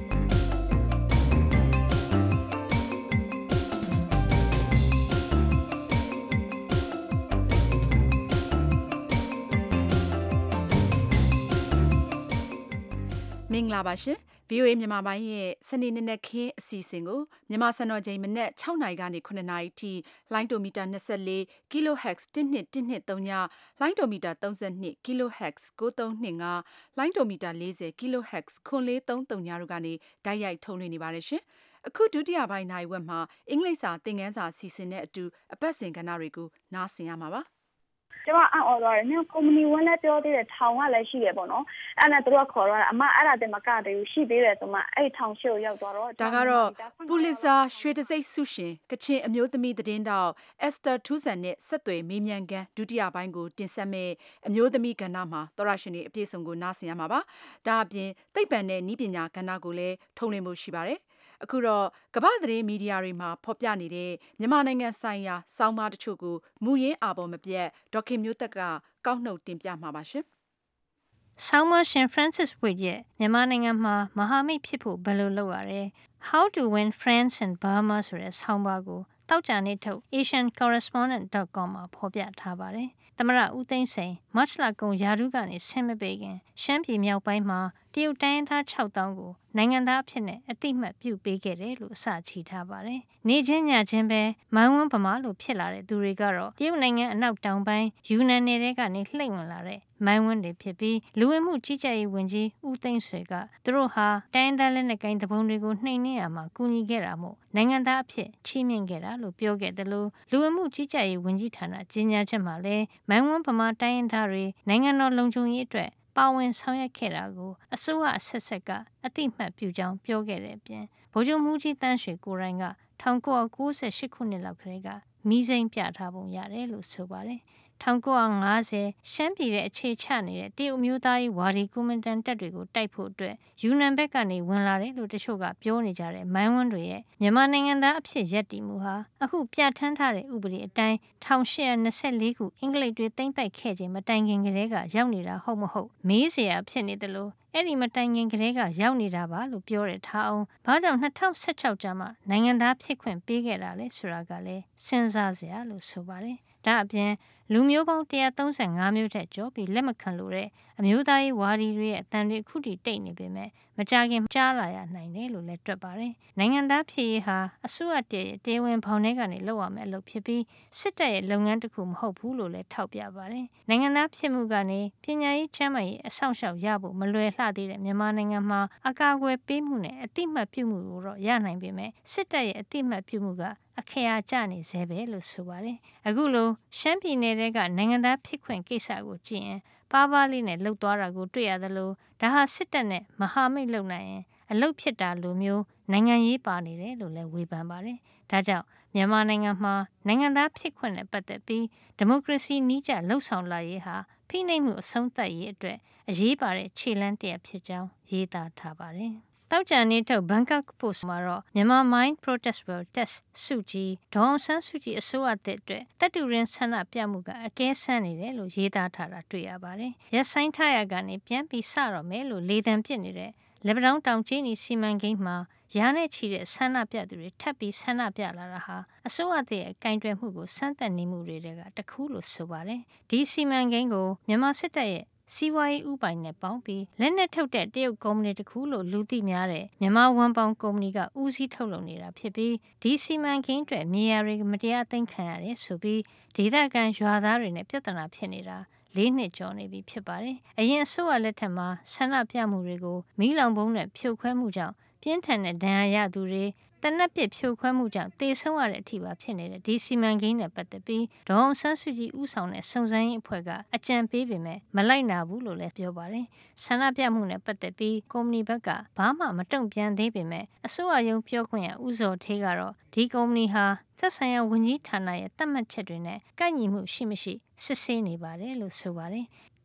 မင်္ဂလာပါရှင် ဗီအိုအေ မြန်မာပိုင်းရဲ့စနေနေ့နဲ့ခင်းအစီအစဉ်ကိုမြန်မာစံတော်ချိန်မနက်၆နာရီကနေ၇နာရီထိလိုင်းဒိုမီတာ၂၄ kilohertz တစ်နှစ်တစ်နှစ်သုံးညလိုင်းဒိုမီတာ၃၂ kilohertz ၉၃၂၅လိုင်းဒိုမီတာ၄၀ kilohertz ခွန်၄၃၃ညတို့ကနေတိုက်ရိုက်ထုတ်လွှင့်နေပါတယ်ရှင်အခုဒုတိယပိုင်းနိုင်ဝက်မှာအင်္ဂလိပ်စာသင်ခန်းစာအစီအစဉ်နဲ့အတူအပတ်စဉ်ကဏ္ဍတွေကိုနားဆင်ရမှာပါကျမအံ့ဩသွားတယ်။ကုမ္ပဏီဝန်လည်းပြောသေးတယ်ထောင်ကလည်းရှိတယ်ပေါ့နော်။အဲ့ဒါနဲ့သူတို့ကခေါ်တော့အမအဲ့ဒါတင်မကတည်းကရှိသေးတယ်ဆိုမှအဲ့ထောင်ရှိကိုရောက်သွားတော့ဒါကတော့ပူလစ်ဇာရွှေတံဆိပ်ဆုရှင်ကချင်အမျိုးသမီးသတင်းတောက်အက်စတာထူးဆန်နဲ့ဆက်သွယ်မေးမြန်းခန်းဒုတိယပိုင်းကိုတင်ဆက်မဲ့အမျိုးသမီးကဏ္ဍမှာသောရရှင်တွေအပြည့်စုံကိုနားဆင်ရမှာပါ။ဒါအပြင်သိပ္ပံနဲ့နည်းပညာကဏ္ဍကိုလည်းထုတ်လွှင့်ဖို့ရှိပါတယ်။အခုတော့ကမ္ဘာသတင်းမီဒီယာတွေမှာဖော်ပြနေတဲ့မြန်မာနိုင်ငံဆိုင်ရာစောင်းပါးတချို့ကိုမူရင်းအာပေါ်မပြတ်ဒေါက်ခင်မျိုးသက်ကကောက်နှုတ်တင်ပြမှာပါရှင်။ဆောင်းပါးရှင် Francis Wade ရဲ့မြန်မာနိုင်ငံမှာမဟာမိတ်ဖြစ်ဖို့ဘယ်လိုလုပ်ရလဲ How to win friends in Burma ဆိုတဲ့ဆောင်းပါးကိုတောက်ကြနေထုတ် asian correspondent dot com မှာဖော်ပြထားပါတယ်။သမရဦးသိန်းစိန်မတ်လကုန်ရာထူးကနေဆင်းမပေးခင်ရှမ်းပြည်မြောက်ပိုင်းမှာတရုတ်တိုင်းသား၆သောင်းကိုနိုင်ငံသားအဖြစ်နဲ့အတိမတ်ပြုပေးခဲ့တယ်လို့အစချီထားပါတယ်။နေချင်းညချင်းပဲမိုင်းဝန်းဗမာလို့ဖြစ်လာတဲ့သူတွေကတော့တရုတ်နိုင်ငံအနောက်တောင်ပိုင်းယူနန်နယ်ထဲကနေလှိမ့်ဝင်လာတဲ့မိုင်းဝန်းတွေဖြစ်ပြီးလူဝင်မှုကြီးကြပ်ရေးဝန်ကြီးဦးသိန်းဆွေကသူတို့ဟာတိုင်းသားလက်နက်ကိုင်တပုံတွေကိုနှိမ်နင်းရမှာကူညီခဲ့တာမို့နိုင်ငံသားအဖြစ်ချီးမြှင့်ခဲ့တာလို့ပြောခဲ့တယ်လို့လူဝင်မှုကြီးကြပ်ရေးဝန်ကြီးဌာနကြီးညာချက်မှာလည်းမိုင်းဝန်းဗမာတိုင်းသားတွေနိုင်ငံတော်လုံခြုံရေးအတွက်ပါဝင်ဆောင်ရွက်ခဲ့တာကိုအစိုးရအဆက်ဆက်ကအတိမတ်ပြုကြောင်းပြောခဲ့တဲ့အပြင်ဗိုလ်ချုပ်မှုကြီးတန်းရွှေကိုရိုင်းက၁၉၉၈ခုနှစ်လောက်ကတည်းကမီးစိမ်းပြထားပုံရတယ်လို့ဆိုပါတယ်။၁၉၅၀ရှမ်းပြည်ရဲ့အခြေချနေတဲ့တရုတ်မျိုးသားရေးဝါဒီကွန်မန်တန်တပ်တွေကိုတိုက်ဖို့အတွက်ယူနန်ဘက်ကနေဝင်လာတယ်လို့တချို့ကပြောနေကြတဲ့မိုင်းဝန်းတွေရဲ့မြန်မာနိုင်ငံသားအဖြစ်ရပ်တည်မှုဟာအခုပြဋ္ဌာန်းထားတဲ့ဥပဒေအတိုင်း၁၈၂၄ခုအင်္ဂလိပ်တွေသိမ်းပိုက်ခဲ့ခြင်းမတိုင်ခင်ကတည်းကရောက်နေတာဟုတ်မဟုတ်မေးเสียဖြစ်နေတယ်လို့အဲ့ဒီမတိုင်ခင်ကတည်းကရောက်နေတာပါလို့ပြောရထားအောင်ဘာကြောင့်၂၀၁၆ကျမှနိုင်ငံသားဖြစ်ခွင့်ပေးခဲ့တာလဲဆိုတာကလည်းစဉ်းစားစရာလို့ဆိုပါတယ်ဒါအပြင်လူမျိုးပေါင်း၁၃၅မျိုးထက်ကျော်ပြီးလက်မခံလို့တဲ့အမျိုးသားရေးဝါဒီတွေရဲ့အတန်တွေအခုထိတိတ်နေပေမဲ့မကြခင်ကြားလာရနိုင်တယ်လို့လည်းတွက်ပါတယ်။နိုင်ငံသားဖြစ်ရေးဟာအစိုးရတည်းရဲ့တရားဝင်ဖောင်ထဲကနေလုပ်ရမယ့်အလုပ်ဖြစ်ပြီးစစ်တပ်ရဲ့လုပ်ငန်းတစ်ခုမဟုတ်ဘူးလို့လည်းထောက်ပြပါတယ်။နိုင်ငံသားဖြစ်မှုကနေပညာရေးချမ်းသာရေးအဆောင်ရှောက်ရဖို့မလွယ်လှသေးတဲ့မြန်မာနိုင်ငံမှာအကာအကွယ်ပေးမှုနဲ့အတိမတ်ပြုမှုကိုတော့ရနိုင်ပေမဲ့စစ်တပ်ရဲ့အတိမတ်ပြုမှုကအခရာကျနေစေပဲလို့ဆိုပါတယ်။အခုလိုရှမ်းပြည်နယ်ကနိုင်ငံသားဖြစ်ခွင့်ကိစ္စကိုကြည့်ရင်ပါးပါးလေးနဲ့လှုပ်သွားတာကိုတွေ့ရသလိုဒါဟာစစ်တပ်နဲ့မဟာမိတ်လုပ်နိုင်ရင်အလုတ်ဖြစ်တာလိုမျိုးနိုင်ငံရေးပါနေတယ်လို့လည်းဝေဖန်ပါတယ်။ဒါကြောင့်မြန်မာနိုင်ငံမှာနိုင်ငံသားဖြစ်ခွင့်နဲ့ပတ်သက်ပြီးဒီမိုကရေစီနည်းကျလှုပ်ဆောင်လာရေးဟာဖိနှိပ်မှုအဆုံးသတ်ရေးအတွက်အရေးပါတဲ့ခြေလှမ်းတစ်ရပ်ဖြစ်ကြောင်းရေးသားထားပါတယ်။တောက်ကြနေထုတ် Bangkok Post မှာတော့မြန်မာ Mind Protest Will Test စုကြည်ဒေါအောင်ဆန်းစုကြည်အစိုးရတဲ့အတွက်တပ်တူရင်းဆန္ဒပြမှုကအကဲဆန်းနေတယ်လို့ရေးသားထားတာတွေ့ရပါတယ်။ရက်ဆိုင်ထားရကနေပြန်ပြီးစတော့မယ်လို့လေတံပစ်နေတဲ့လက်ပတောင်းတောင်ကျင်းဤစီမံကိန်းမှာရာနဲ့ချီတဲ့ဆန္ဒပြသူတွေထပ်ပြီးဆန္ဒပြလာတာဟာအစိုးရရဲ့ကင်တွယ်မှုကိုစမ်းသပ်နေမှုတွေကတခုလို့ဆိုပါတယ်။ဒီစီမံကိန်းကိုမြန်မာစစ်တပ်ရဲ့စီးပွားရေးဥပိုင်နဲ့ပေါင်းပြီးလက်နက်ထုတ်တဲ့တရုတ်ကုမ္ပဏီတစ်ခုလို့လူသိများတဲ့မြန်မာဝန်ပေါင်ကုမ္ပဏီကဦးစီးထုတ်လုပ်နေတာဖြစ်ပြီးဒီစီမံကိန်းအတွက်မြေယာတွေမတရားသိမ်းခံရတယ်ဆိုပြီးဒေသခံရွာသားတွေနဲ့ပြဿနာဖြစ်နေတာလေးနှစ်ကျော်နေပြီဖြစ်ပါတယ်။အရင်အစိုးရလက်ထက်မှာဆန္ဒပြမှုတွေကိုမီးလောင်ပုံးနဲ့ဖြိုခွဲမှုကြောင့်ပြင်းထန်တဲ့ဒဏ်ရာရသူတွေတနက်ပစ်ဖြိုခွဲမှုကြောင့်တေဆုံးရတဲ့အထိပါဖြစ်နေတဲ့ဒီစီမံကိန်းနဲ့ပတ်သက်ပြီးဒေါအောင်ဆန်းစုကြည်ဦးဆောင်တဲ့စုံစမ်းရေးအဖွဲ့ကအကြံပေးပေမဲ့မလိုက်နာဘူးလို့လည်းပြောပါတယ်။ဆန္ဒပြမှုနဲ့ပတ်သက်ပြီးကုမ္ပဏီဘက်ကဘာမှမတုံ့ပြန်သေးပေမဲ့အစိုးရရုံးပြောခွင့်ရဦးစောထေးကတော့ဒီကုမ္ပဏီဟာသက်ဆိုင်ရာဝန်ကြီးဌာနရဲ့သတ်မှတ်ချက်တွေနဲ့ကိုက်ညီမှုရှိမရှိစစ်ဆေးနေပါတယ်လို့ဆိုပါတယ်။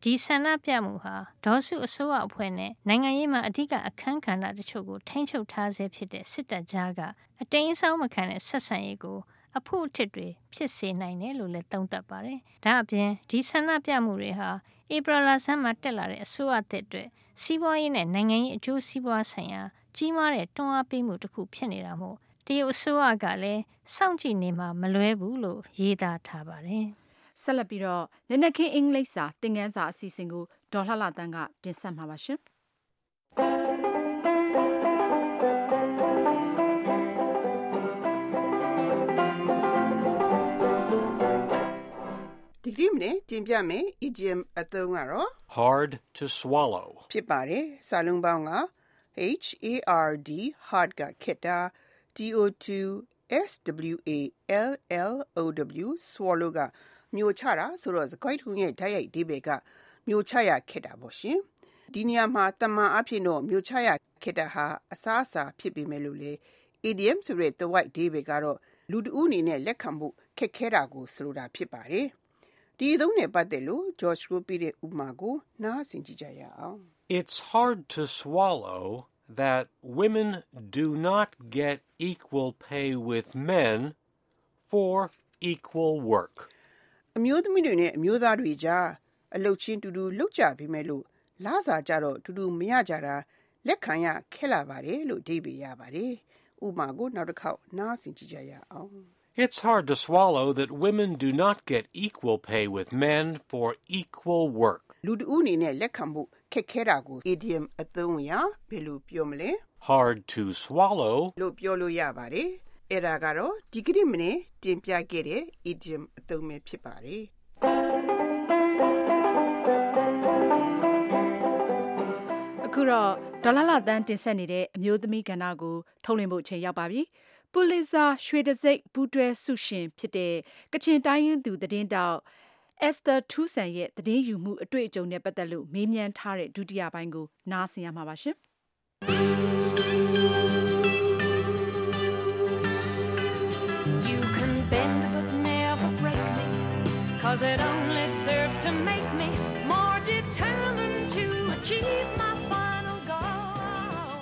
ဒီဆန္ဒပြမှုဟာဒေါ်စုအစိုးရအဖွဲ့နဲ့နိုင်ငံရေးမှာအဓိကအခန်းကဏ္ဍတချို့ကိုထိန်းချုပ်ထားဆဲဖြစ်တဲ့စစ်တပ်ကြားကအတိမ်းအစောင်းမခံတဲ့ဆက်ဆံရေးကိုအဖို့အထစ်တွေဖြစ်စေနိုင်တယ်လို့လည်းသုံးသပ်ပါတယ်။ဒါအပြင်ဒီဆန္ဒပြမှုတွေဟာဧပြီလဆန်းမှာတက်လာတဲ့အစိုးရအသစ်အတွက်စီးပွားရေးနဲ့နိုင်ငံရေးအကျိုးစီးပွားဆိုင်ရာကြီးမားတဲ့တွန်းအားပေးမှုတစ်ခုဖြစ်နေတာမို့တရုတ်အစိုးရကလည်းစောင့်ကြည့်နေမှာမလွဲဘူးလို့ရေးသားထားပါတယ်။ဆက်လက်ပြီးတော့နနခင်းအင်္ဂလိပ်စာသင်ခန်းစာအစီအစဉ်ကိုဒေါ်လှလှတန်းကတင်ဆက်မှာပါရှင်။ဒီကနေ့တင်ပြမယ် idiom အသုံးကတော့ hard to swallow ဖြစ်ပါတယ်။စာလုံးပေါင်းက H A R D hard ကခက်တာ D O two S W A L L O W swallow ကမျိုးချတာဆိုတော့စကွိုက်ထုံရဲ့ဓာတ်ရိုက်ဒီဘက်ကမျိုးချရခက်တာပေါ့ရှင်။ဒီနေရာမှာတမန်အဖြစ်တော့မျိုးချရခက်တာဟာအစားအစာဖြစ်ပေမဲ့လို့လေ idiom ဆိုတဲ့ the white ဒီဘက်ကတော့လူတဦးအနေနဲ့လက်ခံဖို့ခက်ခဲတာကိုဆိုလိုတာဖြစ်ပါတယ်။ဒီသုံးနဲ့ပတ်သက်လို့ George ကိုပြတဲ့ဥပမာကိုနားဆင်ကြည့်ကြရအောင်။ It's hard to swallow that women do not get equal pay with men for equal work. အမျိုးသမီးတွေနဲ့အမျိုးသားတွေကြားအလုပ်ချင်းတူတူလုပ်ကြပြီမဲ့လို့လစာကြတော့တူတူမရကြတာလက်ခံရခက်လာပါတယ်လို့အဓိပ္ပာယ်ရပါတယ်။ဥပမာကိုနောက်တစ်ခေါက်နားဆင်ကြည့်ကြရအောင်။ It's hard to swallow that women do not get equal pay with men for equal work. လူတဦးအနေနဲ့လက်ခံဖို့ခက်ခဲတာကို idiom အသုံးအရဘယ်လိုပြောမလဲ Hard to swallow လို့ပြောလို့ရပါတယ်။အဲ့ဒါကတော့ဒီကနေ့မနေ့တင်ပြခဲ့တဲ့ idiom အသုံးပဲဖြစ်ပါတယ်။အခုတော့ဒေါ်လာလာတန်းတင်ဆက်နေတဲ့အမျိုးသမီးကဏ္ဍကိုထုတ်လွှင့်ဖို့အချိန်ရောက်ပါပြီ။ပူလစ်ဇာရွှေတံဆိပ်ပူးတွဲဆုရှင်ဖြစ်တဲ့ကချင်တိုင်းရင်းသူသတင်းတောက်အက်စသာထူးဆန်ရဲ့သတင်းယူမှုအတွေ့အကြုံနဲ့ပတ်သက်လို့မေးမြန်းထားတဲ့ဒုတိယပိုင်းကိုနားဆင်ရမှာပါရှင်။ You can bend but never break me, 'cause it only serves to make me more determined to achieve my final goal.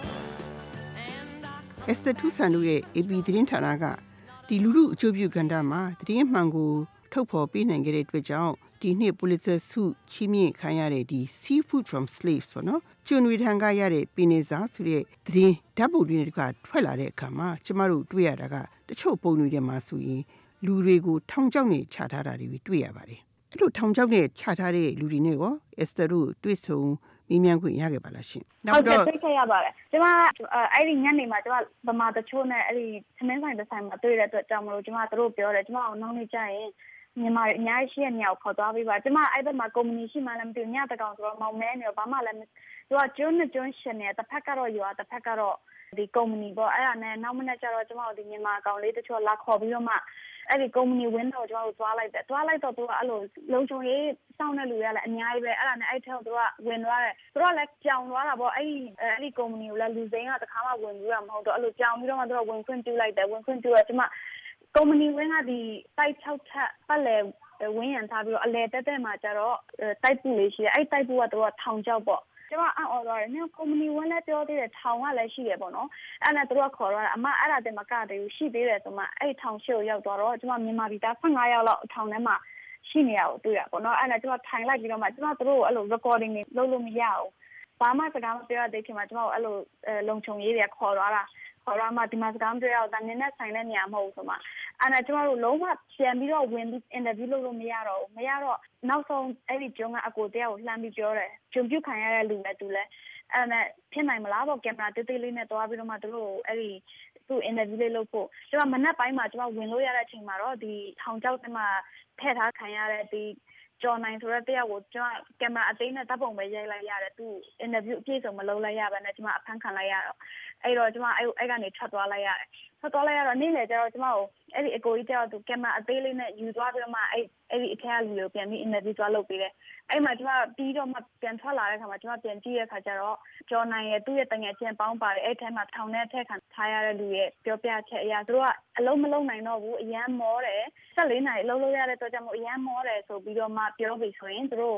And I Esther Tusan ရဲ့ A B သတင်းဌာနကဒီလူလူအကျိုးပြုကဏ္ဍမှာသတင်းမှန်ကိုထုတ်ဖော်ပေးနိုင်ခဲ့တဲ့အတွက်ကြောင့်ဒီနှစ် Pulitzer ဆုချီးမြှင့်ခံရတဲ့ဒီ Seafood from Slaves ပေါ့နော်ကျွန်တွေထံကရတဲ့ပင်နေစာဆိုတဲ့သတင်းဓာတ်ပုံတွေကထွက်လာတဲ့အခါမှာကျမတို့တွေ့ရတာကတချို့ပုံတွေထဲမှာဆိုရင်လူတွေကိုထောင်ချောက်နဲ့ခြာထားတာတွေတွေ့ရပါတယ်အဲ့လိုထောင်ချောက်နဲ့ခြာထားတဲ့လူတွေနဲ့ရော Esther တို့တွေ့ဆုံမိမြန်ခွင့်ရခဲ့ပါလားရှင်ဟုတ်ကဲ့သိခဲ့ရပါတယ်ကျမအဲ့ဒီညနေမှာကျမဗမာတချို့နဲ့အဲ့ဒီသမင်းဆိုင်တစ်ဆိုင်မှာတွေ့တဲ့အတွက်ကြောင့်မလို့ကျမတို့ပြောတယ်ကျမအောင်နောက်နေ့ကျရင်မြန်မာအများကြီးရှိတဲ့ညောက်ခေါ်သွားပေးပါကျမအဲ့ဘက်မှာကုမ္ပဏီရှိမှလည်းမသိညတကောင်ဆိုတော့မောင်မဲနေတော့ဘာမှလည်းသူကကျွန်းနဲ့ကျွန်းရှင်နေတစ်ဖက်ကတော့ယူတစ်ဖက်ကတော့ဒီကုမ္ပဏီပေါ့အဲ့ဒါနဲ့နောက်မနေ့ကျတော့ကျမတို့ဒီမြန်မာအကောင်လေးတချို့လာခေါ်ပြီးတော့မှအဲ့ဒီကုမ္ပဏီဝင်းတော့ကျမတို့သွားလိုက်တယ်သွားလိုက်တော့သူကအဲ့လိုလုံချုံရေးစောင့်နေလူရလည်းအများကြီးပဲအဲ့ဒါနဲ့အဲ့ထက်သူကဝင်သွားတယ်သူကလည်းကြောင်သွားတာပေါ့အဲ့ဒီအဲ့ဒီကုမ္ပဏီကိုလည်းလူစိမ်းကတခါမှဝင်ပြီးတော့မဟုတ်တော့အဲ့လိုကြောင်ပြီးတော့မှသူကဝင်ခွင့်ပြုလိုက်တယ်ဝင်ခွင့်ပြုတော့ကျမကုမ္ပဏီဝင်းကဒီတိုက်၆ထပ်ပတ်လေဝင်းရံထားပြီးတော့အလဲတက်တက်မှာကျတော့တိုက်ပူလေးရှိတယ်အဲ့တိုက်ပူကတော့ထောင်ချောက်ပေါ့ကျမအံ့ဩသွားတယ်။ကုမ္ပဏီဝန်လည်းပြောသေးတယ်ထောင်ကလည်းရှိတယ်ပေါ့နော်။အဲ့ဒါနဲ့သူတို့ကခေါ်တော့အမအဲ့ဒါတင်မကတည်းကရှိသေးတယ်ဆိုမှအဲ့ထောင်ရှိကိုရောက်သွားတော့ကျမမြန်မာပြည်သား၁၅ယောက်လောက်ထောင်ထဲမှာရှိနေရကိုတွေ့ရပေါ့နော်။အဲ့ဒါကျမထိုင်လိုက်ပြီးတော့မှကျမတို့ကိုအဲ့လို recording တွေလုပ်လို့မရဘူး။ဘာမှစကားမပြောရသေးခင်မှာကျမတို့အဲ့လိုလုံခြုံရေးတွေခေါ်သွားတာခေါ်တော့မှဒီမှာစကားမပြောရတော့တန်းနဲ့ဆိုင်တဲ့နေရာမဟုတ်ဘူးဆိုမှအဲ့ဒါကျမတို့လုံးဝပြန်ပြီးတော့ဝင်ပြီး interview လုပ်လို့မရတော့ဘူးမရတော့နောက်ဆုံးအဲ့ဒီကျုံကအကိုတရားကိုလှမ်းပြီးပြောတယ်ကျုံပြုတ်ခံရတဲ့လူလည်းသူလည်းအဲ့ဒါနဲ့ဖြစ်နိုင်မလားပေါ့ကင်မရာတေးသေးလေးနဲ့တွားပြီးတော့မှသူတို့အဲ့ဒီသူ့ interview လေးလုပ်ဖို့ကျမမနက်ပိုင်းမှာကျမဝင်လို့ရတဲ့အချိန်မှာတော့ဒီထောင်ချောက်ထဲမှာထည့်ထားခံရတဲ့ဒီကျော်နိုင်ဆိုတဲ့တရားကိုကျမကင်မရာအသေးနဲ့တပ်ပုံပဲရိုက်လိုက်ရတယ်သူ interview အပြည့်စုံမလုပ်လိုက်ရဘဲနဲ့ကျမအဖမ်းခံလိုက်ရတော့အဲ့တော့ကျမအဲ့အဲ့ကနေထွက်သွားလိုက်ရတယ်ထွက်သွားလိုက်ရတော့နေ့လေကျတော့ကျမကိုအဲ့ဒီအကိုကြီးကျတော့သူကင်မရာအသေးလေးနဲ့ယူသွားပြီးတော့မှအဲ့အဲ့ဒီအခါလူတွေကိုပြန်ပြီး interview သွားလုပ်ပေးတယ်အဲ့မှာကျမပြီးတော့မှပြန်ထွက်လာတဲ့အခါမှာကျမပြန်ကြည့်တဲ့အခါကျတော့ကျော်နိုင်ရဲ့သူ့ရဲ့တငယ်ချင်းပေါင်းပါတယ်အဲ့ထဲမှာထောင်ထဲထည့်ခံထားရတဲ့လူရဲ့ပြောပြချက်အရာသူတို့ကအလုံးမလုံးနိုင်တော့ဘူးအရန်မောတယ်၁၄နာရီအလုံးလုံးရတဲ့အတွက်ကြောင့်မို့အရန်မောတယ်ဆိုပြီးတော့မှပြောပြီးဆိုရင်သူတို့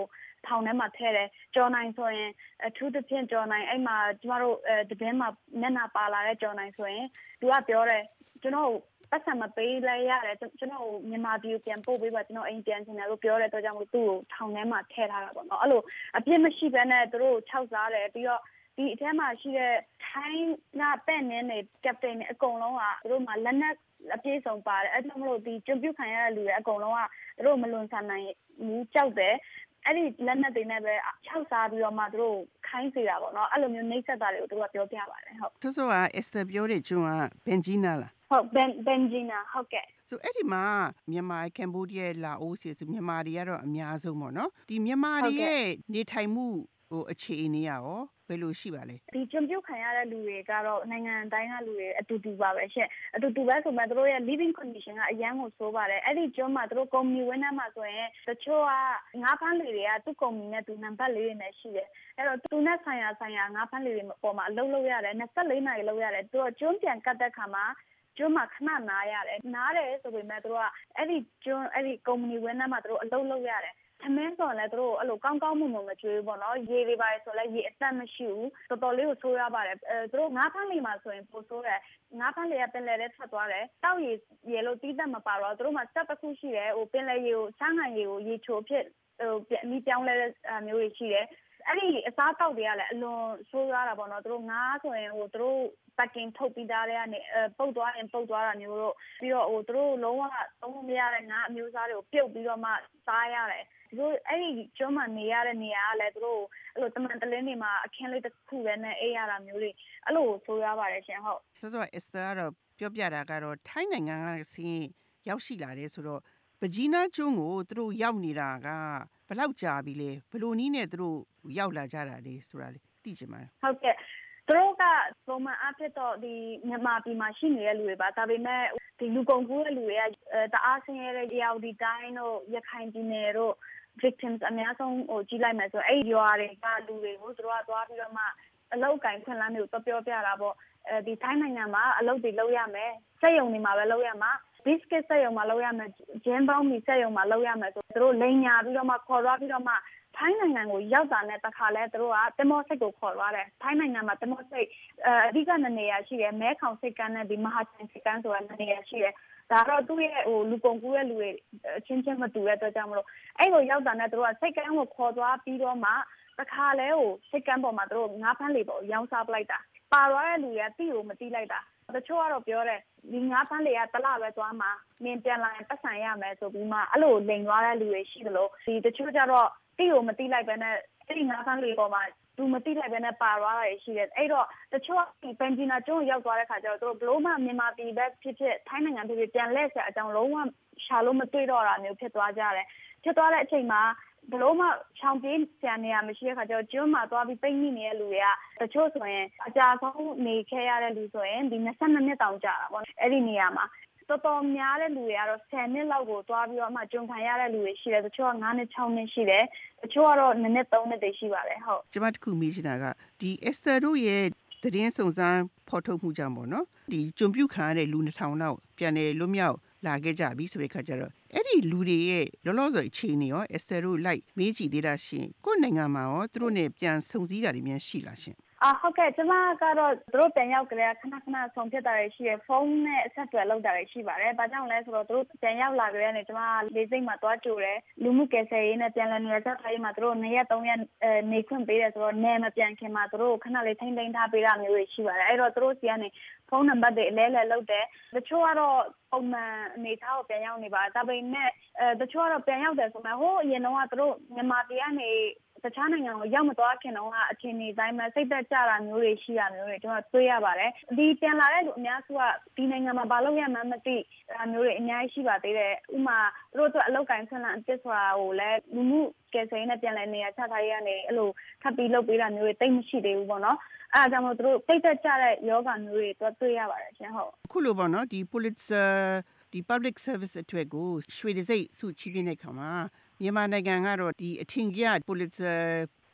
ထောင်ထဲမှာထည့်တယ်ကြော်နိုင်ဆိုရင်အထူးသဖြင့်ကြော်နိုင်အဲ့မှာကျမတို့အဲတပင်းမှာမျက်နှာပါလာတဲ့ကြော်နိုင်ဆိုရင်သူကပြောတယ်ကျွန်တော်ပတ်စံမပေးလိုက်ရတယ်ကျွန်တော်မြန်မာပြည်ပြန်ပို့ပေးပါကျွန်တော်အိမ်ပြန်ချင်တယ်လို့ပြောတဲ့အတွက်ကြောင့်မို့သူ့ကိုထောင်ထဲမှာထည့်ထားတာပေါ့နော်အဲ့လိုအပြစ်မရှိဘဲနဲ့သူတို့ခြောက်စားတယ်ပြီးတော့ဒီအထက်မှာရှိတဲ့ထိုင်းကပဲ့နေနေကပတိန်အကုန်လုံးကသူတို့မှလက်နက်အပြည့်စုံပါတယ်အဲ့ဒါမလို့ဒီကျွံပြုတ်ခံရတဲ့လူတွေအကုန်လုံးကသူတို့မလွန်ဆန်နိုင်ဘူးကြောက်တယ်အဲ့ဒီလက်နက်တွေနဲ့ပဲခြောက်စားပြီးတော့မှသူတို့ခိုင်းစေတာပေါ့နော်အဲ့လိုမျိုးနှိပ်စက်တာတွေကိုသူတို့ကပြောပြပါတယ်ဟုတ်ဆိုဆိုက Esther ပြောတဲ့ကျွန်းက Benjina လားဟုတ် Ben Benjina ဟုတ်ကဲ့ဆိုအဲ့ဒီမှာမြန်မာကမ်ဘောဒီးယားလာအိုစီဆိုမြန်မာတွေကတော့အများဆုံးပေါ့နော်ဒီမြန်မာတွေရဲ့နေထိုင်မှုဟိုအခြေအနေရောဘယ်လိုရှိပါလဲဒီကျွံပြုတ်ခံရတဲ့လူတွေကတော့နိုင်ငံတိုင်းကလူတွေအတူတူပါပဲရှင့်အတူတူပဲဆိုမှတို့ရဲ့ living condition ကအရန်ကိုဆိုးပါတယ်အဲ့ဒီကျွန်းမှာတို့ကုမ္ပဏီဝန်ထမ်းမှာဆိုရင်တချို့ကငါးဖမ်းလေတွေကသူ့ကုမ္ပဏီနဲ့သူနံပါတ်လေးတွေနဲ့ရှိတယ်အဲ့တော့သူနဲ့ဆိုင်ရာဆိုင်ရာငါးဖမ်းလေတွေပေါ်မှာအလုပ်လုပ်ရတယ်၂၄နာရီလုပ်ရတယ်သူကကျွန်းပြန်ကတ်တဲ့ခါမှာကျွန်းမှာခဏနားရတယ်နားတယ်ဆိုပေမဲ့တို့ကအဲ့ဒီကျွန်းအဲ့ဒီကုမ္ပဏီဝန်ထမ်းမှာတို့အလုပ်လုပ်ရတယ်သမင်းဆိုလည်းတို့အဲ့လိုကောင်းကောင်းမွန်မွန်မကြွေးဘူးပေါ့နော်ရေတွေပါဆိုလည်းရေအသက်မရှိဘူးတော်တော်လေးကိုဆိုးရပါတယ်အဲတို့ငါးဖမ်းလေမှာဆိုရင်ပိုဆိုးတယ်ငါးဖမ်းလေကပင်လယ်ထဲထွက်သွားတယ်တောက်ရေရေလို့တီးသက်မပါတော့တို့မှစက်တစ်ခုရှိတယ်ဟိုပင်လယ်ရေကိုစမ်းငံရေကိုရေချိုဖြစ်ဟိုအမိပြောင်းလဲတဲ့မျိုးတွေရှိတယ်အဲ့ဒီအစားတောက်တွေကလည်းအလွန်ဆိုးရတာပေါ့နော်တို့ငါးဆိုရင်ဟိုတို့ပက်ကင်ထုတ်ပြီးသားတဲ့ကနေပုတ်သွားရင်ပုတ်သွားတာမျိုးတို့ပြီးတော့ဟိုတို့လုံးဝသုံးလို့မရတဲ့ငါးအမျိုးအစားတွေကိုပြုတ်ပြီးတော့မှစားရတယ်သူအဲ့ဒီကျွန်းမှာနေရတဲ့နေရာကလည်းသူတို့အဲ့လိုတမန်တလင်းတွေမှာအခင်းလေးတစ်ခုပဲနဲ့အေးရတာမျိုးတွေအဲ့လိုဆိုရပါတယ်ရှင်ဟုတ်ဆိုတော့ Esther ကတော့ပြောပြတာကတော့ထိုင်းနိုင်ငံကဆင်းရောက်ရှိလာတယ်ဆိုတော့ဗဂျီနာကျွန်းကိုသူတို့ရောက်နေတာကဘယ်လောက်ကြာပြီလဲဘယ်လိုနည်းနဲ့သူတို့ရောက်လာကြတာလဲဆိုတာလေသိချင်ပါတယ်ဟုတ်ကဲ့သူတို့ကပုံမှန်အဖြစ်တော့ဒီမြန်မာပြည်မှာရှိနေတဲ့လူတွေပါဒါပေမဲ့ဒီလူကုန်ကူးတဲ့လူတွေကတအားဆင်းရဲတဲ့ရာဒီတိုင်းတို့ရခိုင်ပြည်နယ်တို့ victims အများဆုံးဟိုကြီးလိုက်မယ်ဆိုအဲ့ဒီရွာတွေကလူတွေကိုသူတို့ကသွားပြီးတော့မှအလောက်ကိုင်ခွင့်လန်းမျိုးတော့ပြောပြတာပေါ့အဲဒီထိုင်းနိုင်ငံမှာအလုပ်တွေလုပ်ရမယ်စက်ရုံတွေမှာပဲလုပ်ရမှာ biscuit စက်ရုံမှာလုပ်ရမယ်ဂျင်းပေါင်းမီစက်ရုံမှာလုပ်ရမယ်ဆိုသူတို့လိန်ညာပြီးတော့မှခေါ်သွားပြီးတော့မှထိုင်းနိုင်ငံကိုရောက်တာနဲ့တခါလဲသူတို့ကတမောစိတ်ကိုခေါ်သွားတယ်ထိုင်းနိုင်ငံမှာတမောစိတ်အဓိကနေရာရှိတယ်မဲခေါင်စိတ်ကန်းနဲ့ဒီမဟာချိုင်စိတ်ကန်းဆိုတာနေရာရှိတယ်ဒါတော့သူ့ရဲ့ဟိုလူကုန်ကူးတဲ့လူတွေချင်းချင်းမတူတဲ့အတွက်ကြောင့်မလို့အဲ့လိုရောက်တာနဲ့သူတို့ကစိတ်ကန်းကိုခေါ်သွားပြီးတော့မှတခါလဲဟိုစိတ်ကန်းပေါ်မှာသူတို့ငါးဖမ်းလေပေါ်ရောင်းစားပလိုက်တာပါသွားတဲ့လူတွေကတိကိုမတိလိုက်တာတချို့ကတော့ပြောတယ်ဒီငါးဖမ်းလေကတလပဲသွားမှာနင်ပြန်လာရင်ပတ်စံရမယ်ဆိုပြီးမှအဲ့လိုလိန်သွားတဲ့လူတွေရှိတယ်လို့ဒီတချို့ကျတော့တိကိုမတိလိုက်ပဲနဲ့အဲ့ဒီငါးဖမ်းလေပေါ်မှာသူမတိလိုက်ပဲနဲ့ပါသွားတာရှိတယ်အဲ့တော့တချို့ဒီပန်ဂျီနာကျွန်းရောက်သွားတဲ့ခါကျတော့သူတို့ဘလို့မှမြန်မာပြည်ပဲဖြစ်ဖြစ်ထိုင်းနိုင်ငံပြည်ပြန်လဲဆက်အကြောင်းလုံးဝရှာလို့မတွေ့တော့တာမျိုးဖြစ်သွားကြတယ်ဖြစ်သွားတဲ့အချိန်မှာဘလို့မှချောင်းပြေးပြန်နေရမရှိတဲ့ခါကျတော့ကျွန်းမှာသွားပြီးပိတ်မိနေတဲ့လူတွေကတချို့ဆိုရင်အကြာဆုံးနေခဲ့ရတဲ့လူဆိုရင်ဒီ၂၂နှစ်တောင်ကြာတာပေါ့အဲ့ဒီနေရာမှာတော်တော်များတဲ့လူတွေကတော့ဆယ်နှစ်လောက်ကိုသွားပြီးတော့မှကျွန်းခံရတဲ့လူတွေရှိတယ်တချို့ကငါးနှစ်၆နှစ်ရှိတယ်တချို့ကတော့နှစ်နှစ်သုံးနှစ်တွေရှိပါတယ်ဟုတ်ကျွန်မတခုမေးချင်တာကဒီ Esther တို့ရဲ့သတင်းစုံစမ်းဖော်ထုတ်မှုကြောင့်ပေါ့နော်ဒီကျွန်းပြုတ်ခံရတဲ့လူနှစ်ထောင်လောက်ပြန်လည်လွတ်မြောက်လာခဲ့ကြပြီဆိုတဲ့ခါကျတော့အဲ့ဒီလူတွေရဲ့လောလောဆယ်အခြေအနေရော Esther တို့လိုက်မေးကြည့်သေးတာရှင်ကိုယ့်နိုင်ငံမှာရောသူတို့နဲ့ပြန်ဆုံစည်းတာတွေများရှိလားရှင်အာဟုတ်ကဲ့ကျွန်မကတော့သူတို့ပြန်ရောက်ကြတဲ့ခဏခဏဆုံဖြစ်တာတွေရှိရဖုန်းနဲ့အဆက်အသွယ်လုပ်တာတွေရှိပါတယ်။ဘာကြောင့်လဲဆိုတော့သူတို့ပြန်ရောက်လာကြတဲ့နေကျွန်မလေးစိတ်မှာတွားကြိုတယ်လူမှုကယ်ဆယ်ရေးနဲ့ပြန်လည်နေရာဆက်ထားရေးမှာသူတို့နှစ်ရက်သုံးရက်နေခွင့်ပေးတယ်ဆိုတော့နေမပြန်ခင်မှာသူတို့ခဏလေးထိမ့်သိမ်းထားပေးတာမျိုးတွေရှိပါတယ်။အဲ့တော့သူတို့စီကနေဖုန်းနံပါတ်တွေအလဲလဲလုပ်တယ်။တချို့ကတော့ပုံမှန်အနေထားကိုပြန်ရောက်နေပါဒါပေမဲ့အဲတချို့ကတော့ပြန်ရောက်တယ်ဆိုမှဟိုအရင်တော့ကသူတို့မြန်မာပြည်ကနေတခြားနိုင်ငံကိုရောက်မသွားခင်တော့အချိန်ဒီတိုင်းမှာစိတ်သက်ကြတာမျိုးတွေရှိရမျိုးတွေကျွန်တော်တွေ့ရပါတယ်ဒီပြန်လာတဲ့လူအများစုကဒီနိုင်ငံမှာဘာလို့ရမှန်းမသိအဲမျိုးတွေအများကြီးရှိပါသေးတယ်ဥမာသူတို့တို့အလောက်ကိုင်းဆွမ်းလာအစ်ဆိုတာကိုလည်းလူမှုကယ်ဆယ်ရေးနဲ့ပြန်လည်နေရာချထားရေးကနေအဲ့လိုထပ်ပြီးလုပ်ပေးတာမျိုးတွေတိတ်မရှိသေးဘူးပေါ့နော်အဲဒါကြောင့်မို့သူတို့စိတ်သက်ကြတဲ့ယောဂမျိုးတွေတော့တွေ့ရပါတယ်ရှင်ဟုတ်အခုလိုပေါ့နော်ဒီ Pulitzer ဒီ public service အတွက်ကိုရွှေတံဆိပ်ဆုချီးမြှင့်တဲ့ခါမှာမြန်မာနိုင်ငံကတော့ဒီအထင်ကြီး Pulitzer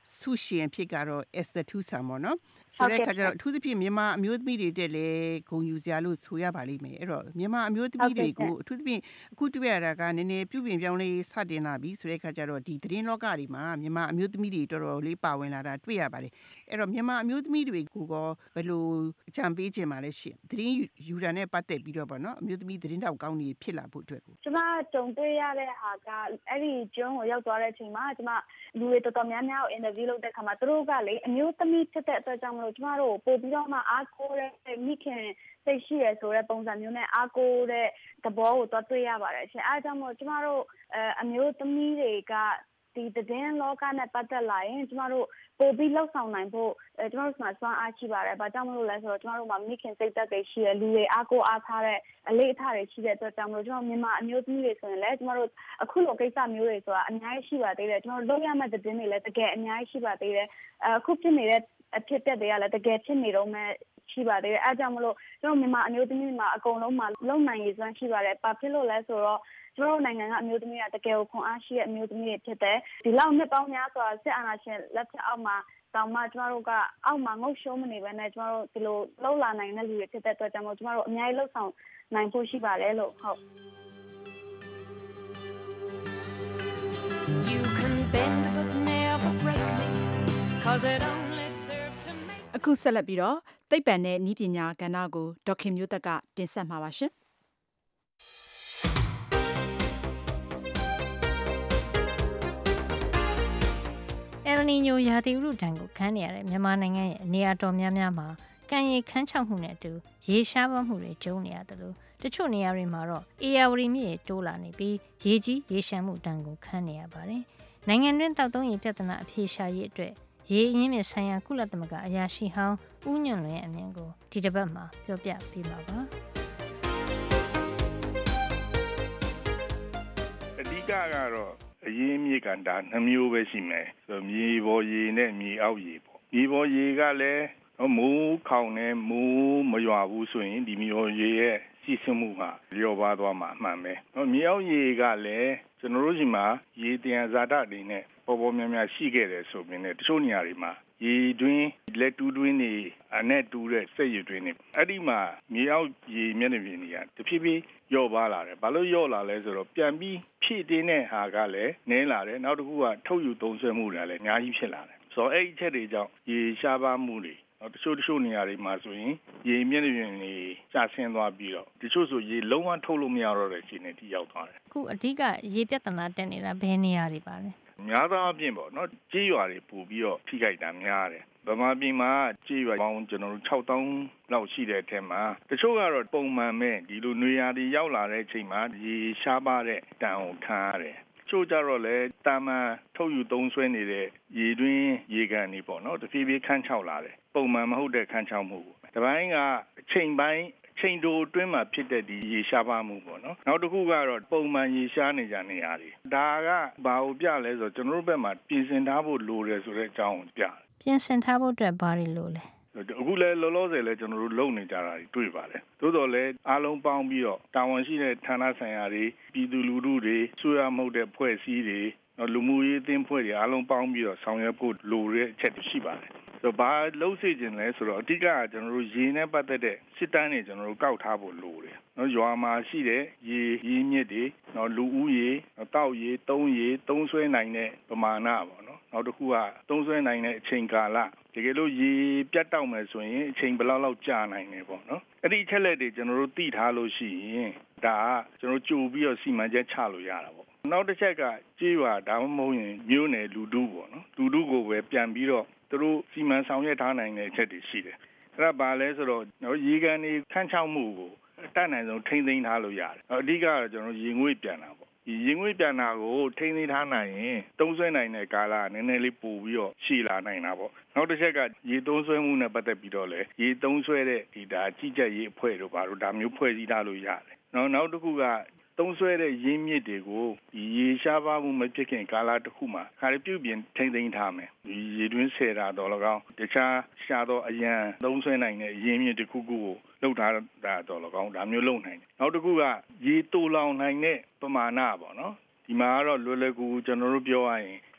ဆုရှင်အဖြစ်ကတော့ Esther Tusa ပေါ့နော်ဆိုတဲ့အခါကျတော့အထူးသဖြင့်မြန်မာအမျိုးသမီးတွေတက်လေဂုဏ်ယူစရာလို့ဆိုရပါလိမ့်မယ်အဲ့တော့မြန်မာအမျိုးသမီးတွေကိုအထူးသဖြင့်အခုတွေ့ရတာကနည်းနည်းပြုပြင်ပြောင်းလဲစတင်လာပြီဆိုတဲ့အခါကျတော့ဒီသတင်းလောကတွေမှာမြန်မာအမျိုးသမီးတွေတော်တော်လေးပါဝင်လာတာတွေ့ရပါတယ်အဲ့တော့မြန်မာအမျိုးသမီးတွေကိုကဘယ်လိုအကြံပေးခြင်းပါလဲရှင်သတင်းယူတာနဲ့ပတ်သက်ပြီးတော့ပေါ့နော်အမျိုးသမီးသတင်းတောက်ကောင်းနေဖြစ်လာဖို့အတွက်ကိုကျမကြုံတွေ့ရတဲ့ဟာကအဲ့ဒီကျွန်းကိုရောက်သွားတဲ့အချိန်မှာကျမလူတွေတော်တော်များများကို interview လုပ်တဲ့အခါမှာသူတို့ကလေအမျိုးသမီးဖြစ်တဲ့အတွက်ကြောင့်မလို့ကျမတို့ပို့ပြီးတော့မှအားကိုးတဲ့မိခင်စိတ်ရှိရဆိုတဲ့ပုံစံမျိုးနဲ့အားကိုးတဲ့သဘောကိုတော့တွေ့ရပါတယ်ရှင်အားကြောင့်မို့ကျမတို့အမျိုးသမီးတွေကဒီသတင်းလောကနဲ့ပတ်သက်လာရင်ကျမတို့ပို့ပြီးလှုပ်ဆောင်နိုင်ဖို့ကျမတို့မှာစွမ်းအားရှိပါတယ်။ဘာကြောင့်မလို့လဲဆိုတော့ကျမတို့မှာမိခင်စိတ်သက်တွေရှိရလူတွေအားကိုးအားထားတဲ့အလေးအထားတွေရှိတဲ့အတွက်ကြောင့်မလို့ကျမတို့မြန်မာအမျိုးသမီးတွေဆိုရင်လည်းကျမတို့အခုလိုကိစ္စမျိုးတွေဆိုတာအများကြီးရှိပါသေးတယ်။ကျမတို့လုပ်ရမယ့်သတင်းတွေလည်းတကယ်အများကြီးရှိပါသေးတယ်။အခုဖြစ်နေတဲ့အဖြစ်အပျက်တွေကလည်းတကယ်ဖြစ်နေတော့မှရှိပါသေးတယ်။အဲကြောင့်မလို့ကျမတို့မြန်မာအမျိုးသမီးမှာအကုန်လုံးမှာလုံနိုင်ရည်စွမ်းရှိပါတယ်။ဘာဖြစ်လို့လဲဆိုတော့ကျမတို့နိုင်ငံကအမျိုးသမီးကတကယ်ကိုခွန်အားရှိတဲ့အမျိုးသမီးတွေဖြစ်တယ်ဒီလောက်နှစ်ပေါင်းများစွာစစ်အာဏာရှင်လက်ထက်အောက်မှာတောင်မှကျမတို့ကအောက်မှာငုတ်ရှုံးမနေဘဲနဲ့ကျမတို့ဒီလိုလှုပ်လာနိုင်တဲ့လူတွေဖြစ်တဲ့အတွက်ကြောင့်မို့ကျမတို့အများကြီးလှုပ်ဆောင်နိုင်ဖို့ရှိပါတယ်လို့ဟုတ် You can bend but never break me cause it only serves to make အခုဆက်လက်ပြီးတော့သိပ္ပံနဲ့နည်းပညာကဏ္ဍကိုဒေါက်ခင်မျိုးသက်ကတင်ဆက်မှာပါရှင်အယ်နီညိုရာသီဥတုဒဏ်ကိုခံနေရတဲ့မြန်မာနိုင်ငံရဲ့နေရာတော်များများမှာကံရီခန်းချောက်မှုနဲ့အတူရေရှားပါမှုတွေကျုံနေရတယ်လို့တချို့နေရာတွေမှာတော့အေယာဝတီမြစ်တိုးလာနေပြီးရေကြီးရေရှမ်းမှုဒဏ်ကိုခံနေရပါတယ်။နိုင်ငံတွင်းတောက်သုံးရေပြဿနာအဖြေရှာရေးအတွက်ရေအရင်းမြစ်ဆိုင်ရာကုလသမဂ္ဂအရာရှိဟောင်းဦးညွန့်လွင်ရဲ့အမြင်ကိုဒီတစ်ပတ်မှာပြောပြပေးပါပါ။အဓိကကတော့အရင်းမြစ်ကဒါနှမျိုးပဲရှိမယ်ဆိုမြေပေါ်ရေနဲ့မြေအောက်ရေပေါ့မြေပေါ်ရေကလည်းမိုးခေါင်နဲ့မိုးမရွာဘူးဆိုရင်ဒီမြေပေါ်ရေရဲ့စီးဆင်းမှုဟာလျော့ပါသွားမှာအမှန်ပဲမြေအောက်ရေကလည်းကျွန်တော်တို့ဒီမှာရေတယံဇာတတွေနဲ့ပေါ်ပေါ်များများရှိခဲ့တယ်ဆိုပြီးねတချို့နေရာတွေမှာရေတွင်းလက်တူးတွင်းတွေအနဲ့တူးတဲ့စက်ရေတွင်းတွေအဲ့ဒီမှာမြေအောက်ရေမျက်နှာပြင်တွေကတဖြည်းဖြည်းလျော့ပါလာတယ်ဘာလို့လျော့လာလဲဆိုတော့ပြန်ပြီးဖြည့်တင်းတဲ့ဟာကလည်းနည်းလာတယ်နောက်တစ်ခုကထုတ်ယူသုံးစွဲမှုတွေလည်းအများကြီးဖြစ်လာတယ်ဆိုတော့အဲ့ဒီချက်တွေကြောင့်ရေရှားပါမှုတွေတချို့တချို့နေရာတွေမှာဆိုရင်ရေမျက်နှာပြင်တွေကျဆင်းသွားပြီးတော့တချို့ဆိုရေလုံးဝထုတ်လို့မရတော့တဲ့အခြေအနေထိရောက်သွားတယ်အခုအဓိကရေပြဿနာတက်နေတာဘယ်နေရာတွေပါလဲများသောအားဖြင့်ပေါ့နော်ကြေးရွာတွေပို့ပြီးတော့ထိခိုက်တာများတယ်ဗမာပြည်မှာကြေးရွာပေါင်းကျွန်တော်တို့ခြောက်သောင်းလောက်ရှိတဲ့အထက်မှာတချို့ကတော့ပုံမှန်ပဲဒီလိုနေရာတွေရောက်လာတဲ့အချိန်မှာရေရှားပါတဲ့တန်ကိုခံရတယ်ချို့ကြတော့လေတာမန်ထုတ်ယူသုံးစွဲနေတဲ့ရေတွင်းရေကန်တွေပေါ့နော်တဖြည်းဖြည်းခန်းချောက်လာတယ်ပုံမှန်မဟုတ်တဲ့ခန်းချောက်မှုတပိုင်းကအချိန်ပိုင်းချိန်တိုအတွင်းမှာဖြစ်တဲ့ဒီရေရှားပါမှုပေါ့နော်နောက်တစ်ခုကတော့ပုံမှန်ရေရှားနေကြနေရတယ်ဒါကဘာကိုပြလဲဆိုတော့ကျွန်တော်တို့ဘက်မှာပြင်ဆင်ထားဖို့လိုတယ်ဆိုတဲ့အကြောင်းကိုပြပြင်ဆင်ထားဖို့အတွက်ဘာတွေလိုလဲအခုလဲလောလောဆယ်လဲကျွန်တော်တို့လုပ်နေကြတာတွေ့ပါတယ်သို့တော်လဲအားလုံးပေါင်းပြီးတော့တာဝန်ရှိတဲ့ဌာနဆိုင်ရာတွေပြည်သူလူထုတွေဆွေးရမှုတဲ့ဖွဲ့စည်းတွေလူမှုရေးအသင်းဖွဲ့တွေအားလုံးပေါင်းပြီးတော့ဆောင်ရွက်ဖို့လိုတဲ့အချက်တွေရှိပါတယ်ဆိုတော့ဘာလုံးစေခြင်းလဲဆိုတော့အဓိကကကျွန်တော်တို့ရေနဲ့ပတ်သက်တဲ့စစ်တမ်းတွေကျွန်တော်တို့ကောက်ထားဖို့လိုတယ်နော်ရွာမှာရှိတဲ့ရေရင်းမြစ်တွေနော်လူဦးရေတောက်ရေသုံးရေသုံးဆွဲနိုင်တဲ့ပမာဏပေါ့နော်နောက်တစ်ခုကသုံးဆွဲနိုင်တဲ့အချိန်ကာလတကယ်လို့ရေပြတ်တောက်မယ်ဆိုရင်အချိန်ဘယ်လောက်လောက်ကြာနိုင်လဲပေါ့နော်အဲ့ဒီအချက်လက်တွေကျွန်တော်တို့သိထားလို့ရှိရင်ဒါကကျွန်တော်ကြိုပြီးတော့စီမံချက်ချလို့ရတာပေါ့နောက်တစ်ချက်ကကြေးရွာဒါမှမဟုတ်ရင်မြို့နယ်လူထုပေါ့နော်လူထုကိုပဲပြန်ပြီးတော့သူတို့စီမံဆောင်ရွက်ထားနိုင်တဲ့အချက်တွေရှိတယ်အဲ့ဒါဘာလဲဆိုတော့ရေကန်တွေခန်းချောက်မှုကိုတတ်နိုင်ဆုံးထိန်းသိမ်းထားလို့ရတယ်အဓိကတော့ကျွန်တော်ရေငွေ့ပြန်တာပေါ့ဒီရေငွေ့ပြန်တာကိုထိန်းသိမ်းထားနိုင်ရင်သုံးစွဲနိုင်တဲ့ကာလကနည်းနည်းလေးပိုပြီးတော့ရှည်လာနိုင်တာပေါ့နောက်တစ်ချက်ကရေသုံးစွဲမှုနဲ့ပတ်သက်ပြီးတော့လေရေသုံးစွဲတဲ့ဒီဒါကြီးကြပ်ရေးအဖွဲ့တို့ဘာလို့ဒါမျိုးဖွဲ့စည်းထားလို့ရတယ်နောက်နောက်တစ်ခုကသုံးစွဲတဲ့ရင်းမြစ်တွေကိုဒီရေရှားပါမှုမဖြစ်ခင်ကာလတစ်ခုမှာခါရီပြုတ်ပြင်ထိမ့်သိမ်းထားမယ်ဒီရေတွင်းဆယ်တာတော့၎င်းတခြားရှားတော့အရန်သုံးစွဲနိုင်တဲ့ရင်းမြစ်တစ်ခုခုကိုလှုပ်ထားတာတော့၎င်းဒါမျိုးလုပ်နိုင်တယ်နောက်တစ်ခုကရေတူလောင်နိုင်တဲ့ပမာဏပေါ့နော်ဒီမှာကတော့လွယ်လွယ်ကူကျွန်တော်တို့ပြောရရင်ဒီ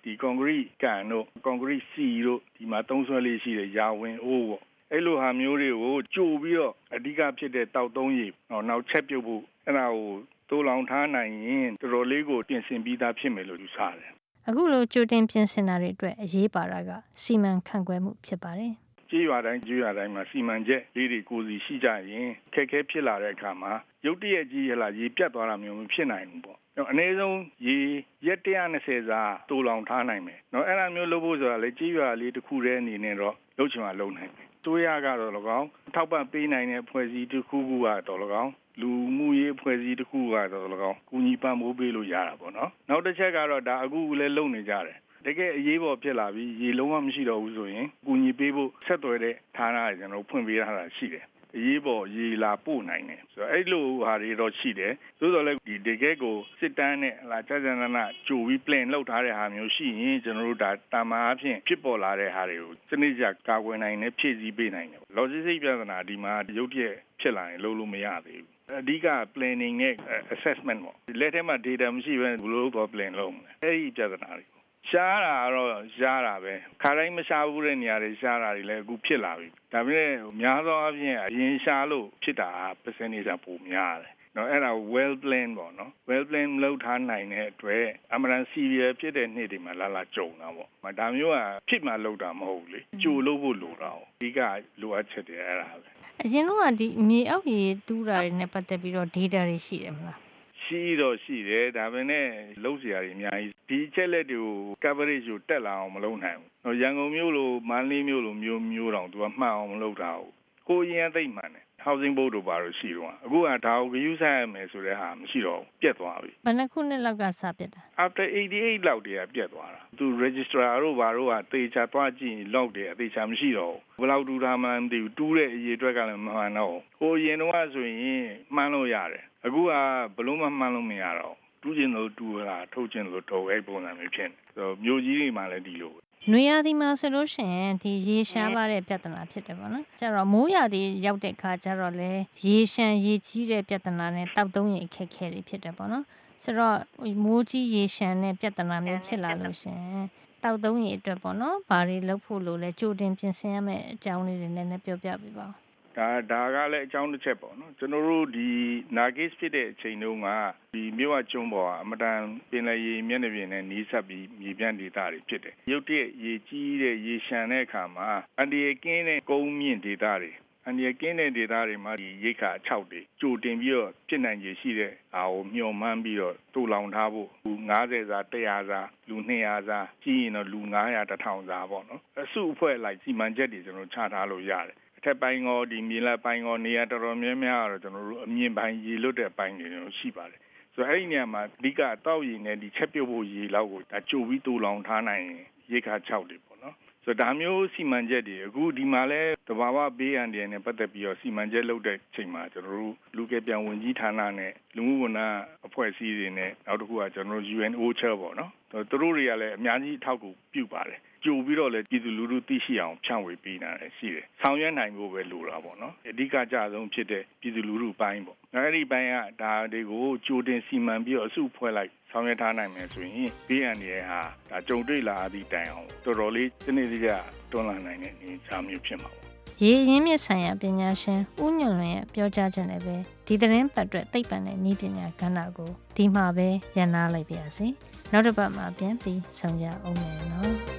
ဒီကွန်ကရစ်ကန်တို့ကွန်ကရစ်စီတို့ဒီမှာသုံးဆွဲလေးရှိတဲ့ယာဝင်အိုးပေါ့အဲ့လိုဟာမျိုးတွေကိုကြိုပြီးတော့အဓိကဖြစ်တဲ့တောက်သုံးရည်နောက်ချက်ပြုတ်ဖို့အဲ့ဒါကိုတိုးလောင်ထားနိုင်ရင်တော်တော်လေးကိုပြင်ဆင်ပြီးသားဖြစ်မယ်လို့ယူဆတယ်အခုလိုကြိုတင်ပြင်ဆင်တာတွေအတွက်အရေးပါတာကစီမံခန့်ခွဲမှုဖြစ်ပါတယ်ကြေးရွာတိုင်းကြေးရွာတိုင်းမှာစီမံချက်လေးတွေကိုစီရှိကြရင်ခက်ခဲဖြစ်လာတဲ့အခါမှာရုတ်တရက်ကြီးရလာရေပြတ်သွားတာမျိုးမဖြစ်နိုင်ဘူးပေါ့အနည်းဆုံးရေရက်one hundred twentyစာတိုးလောင်ထားနိုင်မယ်เนาะအဲ့ဒါမျိုးလုပ်ဖို့ဆိုတာလေကြေးရွာလေးတစ်ခုတည်းအနေနဲ့တော့လုပ်ချင်မှလုပ်နိုင်တယ်တိုးရကတော့၎င်းထောက်ပံ့ပေးနိုင်တဲ့ဖွဲ့စည်းတစ်ခုခုကတော့၎င်းလူမှုရေးဖွဲ့စည်းတစ်ခုကတော့၎င်းကူညီပံ့ပိုးပေးလို့ရတာပေါ့နော်နောက်တစ်ချက်ကတော့ဒါအခုလည်းလုပ်နေကြတယ်တကယ်အရေးပေါ်ဖြစ်လာပြီးရေလုံးဝမရှိတော့ဘူးဆိုရင်ကူညီပေးဖို့ဆက်သွယ်တဲ့ဌာနတွေကျွန်တော်ဖွင့်ပေးထားတာရှိတယ်အရေးပေါ်ရေလာပို့နိုင်တယ်ဆိုတော့အဲ့လိုဟာတွေတော့ရှိတယ်သို့တော်လည်းဒီတကယ်ကိုစစ်တမ်းနဲ့လာကြာကြာနာနာကြိုပြီး plan လုပ်ထားတဲ့ဟာမျိုးရှိရင်ကျွန်တော်တို့ဒါတာမန်အဖြစ်ဖြစ်ပေါ်လာတဲ့ဟာတွေကိုစနစ်ကျကာကွယ်နိုင်တယ်ဖြည့်ဆည်းပေးနိုင်တယ် logistics ပြဿနာဒီမှာရုပ်ပြည့်ဖြစ်လာရင်လုပ်လို့မရသေးဘူးအဓိက planning နဲ့ assessment ပေါ့လက်ထဲမှာ data မရှိဘဲဘယ်လိုတော့ plan လုပ်မလဲအဲ့ဒီပြဿနာတွေရှားတာတော့ရှားတာပဲခါတိုင်းမရှားဘူးတဲ့နေရာတွေရှားတာတွေလည်းအခုဖြစ်လာပြီဒါပေမဲ့များသောအားဖြင့်အရင်ရှားလို့ဖြစ်တာ percentage ပိုများတယ်နော်အဲ့ဒါ well plan ပေါ့နော် well plan လုပ်ထားနိုင်တဲ့အတွက်အမှန်တန် serious ဖြစ်တဲ့နေ့တွေမှာလာလာကြုံတာပေါ့ဒါမျိုးကဖြစ်မှလုပ်တာမဟုတ်ဘူးလေကြိုလုပ်ဖို့လိုတာအဓိကလိုအပ်ချက်တွေအဲ့ဒါပဲအရင်ကဒီမြေအောက်ရေတူးတာတွေနဲ့ပတ်သက်ပြီးတော့ data တွေရှိတယ်မလားရှိတော့ရှိတယ်ဒါပေမဲ့လုံးစရာတွေအများကြီးဒီချက်လက်တွေကို coverage ကိုတက်လာအောင်မလုပ်နိုင်ဘူးရန်ကုန်မြို့လိုမန္တလေးမြို့လိုမျိုးမျိုးတောင်သူကမှတ်အောင်မလုပ်တာဘူးကိုရင်းသိမ့်မှန်တယ် housing board တို့ဘာလို့ရှိတော့အခုကဒါကိုဂရုစိုက်ရမယ်ဆိုတဲ့ဟာမရှိတော့ဘူးပြတ်သွားပြီဘယ်နှခုနှစ်လောက်ကစပြတ်တာ after eighty-eight လောက်တည်းကပြတ်သွားတာသူ registrar တို့ဘာတို့ကတေချာသွားကြည့်လောက်တယ်အသေးချာမရှိတော့ဘူးဘယ်လောက်တူတာမှမသိဘူးတူးတဲ့အရေးအတွက်ကလည်းမမှန်တော့ဘူးဟိုရင်တော့ဆိုရင်မှန်းလို့ရတယ်အခုကဘလို့မှမှန်းလို့မရတော့တူးကျင်လို့တူးတာထုတ်ကျင်လို့ထုတ်အဲ့ပုံစံမျိုးဖြစ်နေဆိုတော့မြို့ကြီးတွေမှာလည်းဒီလိုနွေရာသီမှာဆိုလို့ရှိရင်ဒီရေရှားပါတဲ့ပြဿနာဖြစ်တယ်ပေါ့နော်ကျတော့မိုးရာသီရောက်တဲ့အခါကျတော့လေရေရှမ်းရေကြီးတဲ့ပြဿနာနဲ့တောက်သုံးရေအခက်အခဲတွေဖြစ်တယ်ပေါ့နော်ဆိုတော့မိုးကြီးရေရှမ်းတဲ့ပြဿနာမျိုးဖြစ်လာလို့ရှိရင်တောက်သုံးရေအတွက်ပေါ့နော်ဘာတွေလုပ်ဖို့လို့လဲကြိုတင်ပြင်ဆင်ရမယ့်အကြောင်းလေးတွေနဲ့ပြောပြပေးပါဦးဒါဒါကလည်းအကြောင်းတစ်ချက်ပေါ့နော်ကျွန်တော်တို့ဒီနာဂစ်ဖြစ်တဲ့အချိန်တုန်းကဒီမြို့ဝကျွန်းပေါ်အမတန်ပင်လယ်ရေမျက်နှာပြင်နဲ့နီးစပ်ပြီးမြေပြန့်ဒေသတွေဖြစ်တယ်ရုတ်တရက်ရေကြီးတဲ့ရေရှမ်းတဲ့အခါမှာအန်ဒီရကင်းတဲ့ကုန်းမြင့်ဒေသတွေအန်ဒီရကင်းတဲ့ဒေသတွေမှာဒီရိခါအချောက်တွေကြိုတင်ပြီးတော့ဖြစ်နိုင်ခြေရှိတဲ့အာကိုမျှော်မှန်းပြီးတော့တူလောင်ထားဖို့လူninetyစာone hundredစာလူtwo hundredစာကြီးရင်တော့လူnine hundred one thousandစာပေါ့နော်အစုအဖွဲ့လိုက်စီမံချက်တွေကျွန်တော်ချထားလို့ရတယ်အထက်ပိုင်းကဒီမြေလပိုင်းကနေရာတော်တော်များများတော့ကျွန်တော်တို့အမြင့်ပိုင်းရေလွတ်တဲ့ပိုင်းတွေရှိပါတယ်ဆိုတော့အဲ့ဒီနေရာမှာအဓိကတောက်ရည်နဲ့ဒီချက်ပြုတ်ဖို့ရေလောက်ကိုဒါကြိုပြီးတူလောင်ထားနိုင်ရင်ရေခါ၆တွေပေါ့နော်ဆိုတော့ဒါမျိုးစီမံချက်တွေအခုဒီမှာလဲတဘာဝဘေးအန္တရာယ်နဲ့ပတ်သက်ပြီးတော့စီမံချက်လုပ်တဲ့ချိန်မှာကျွန်တော်တို့လူကယ်ပြန်ဝင်ကြီးဌာနနဲ့လူမှုဝန်ထမ်းအဖွဲ့အစည်းတွေနဲ့နောက်တစ်ခုကကျွန်တော်တို့ U N O C H A ပေါ့နော်သူတို့တွေကလည်းအများကြီးအထောက်အကူပြုပါတယ်ကြိုပြီးတော့လည်းပြည်သူလူထုသိရှိအောင်ဖြန့်ဝေပေးနေတာရှိတယ်။ဆောင်ရွက်နိုင်ဖို့ပဲလိုတာပေါ့နော်။အဓိကကြဆုံးဖြစ်တဲ့ပြည်သူလူထုပိုင်းပေါ့။အဲဒီပိုင်းကဒါတွေကိုကြိုတင်စီမံပြီးတော့အစုဖွဲ့လိုက်ဆောင်ရွက်ထားနိုင်မယ်ဆိုရင်ဘေးအန္တရာယ်ဟာဒါကြုံတွေ့လာသည့်တိုင်အောင်တော်တော်လေးစနစ်တကျတွန်းလှန်နိုင်တဲ့အနေအထားမျိုးဖြစ်မှာပေါ့။ရေရင်းမြစ်ဆိုင်ရာပညာရှင်ဦးညွန့်လွင်ရဲ့ပြောကြားချက်နဲ့ပဲဒီသတင်းပတ်အတွက်သိပ္ပံနဲ့နည်းပညာကဏ္ဍကိုဒီမှာပဲရန်နာလိုက်ပါရစေ။နောက်တစ်ပတ်မှာပြန်ပြီးဆုံကြအောင်မယ်နော်။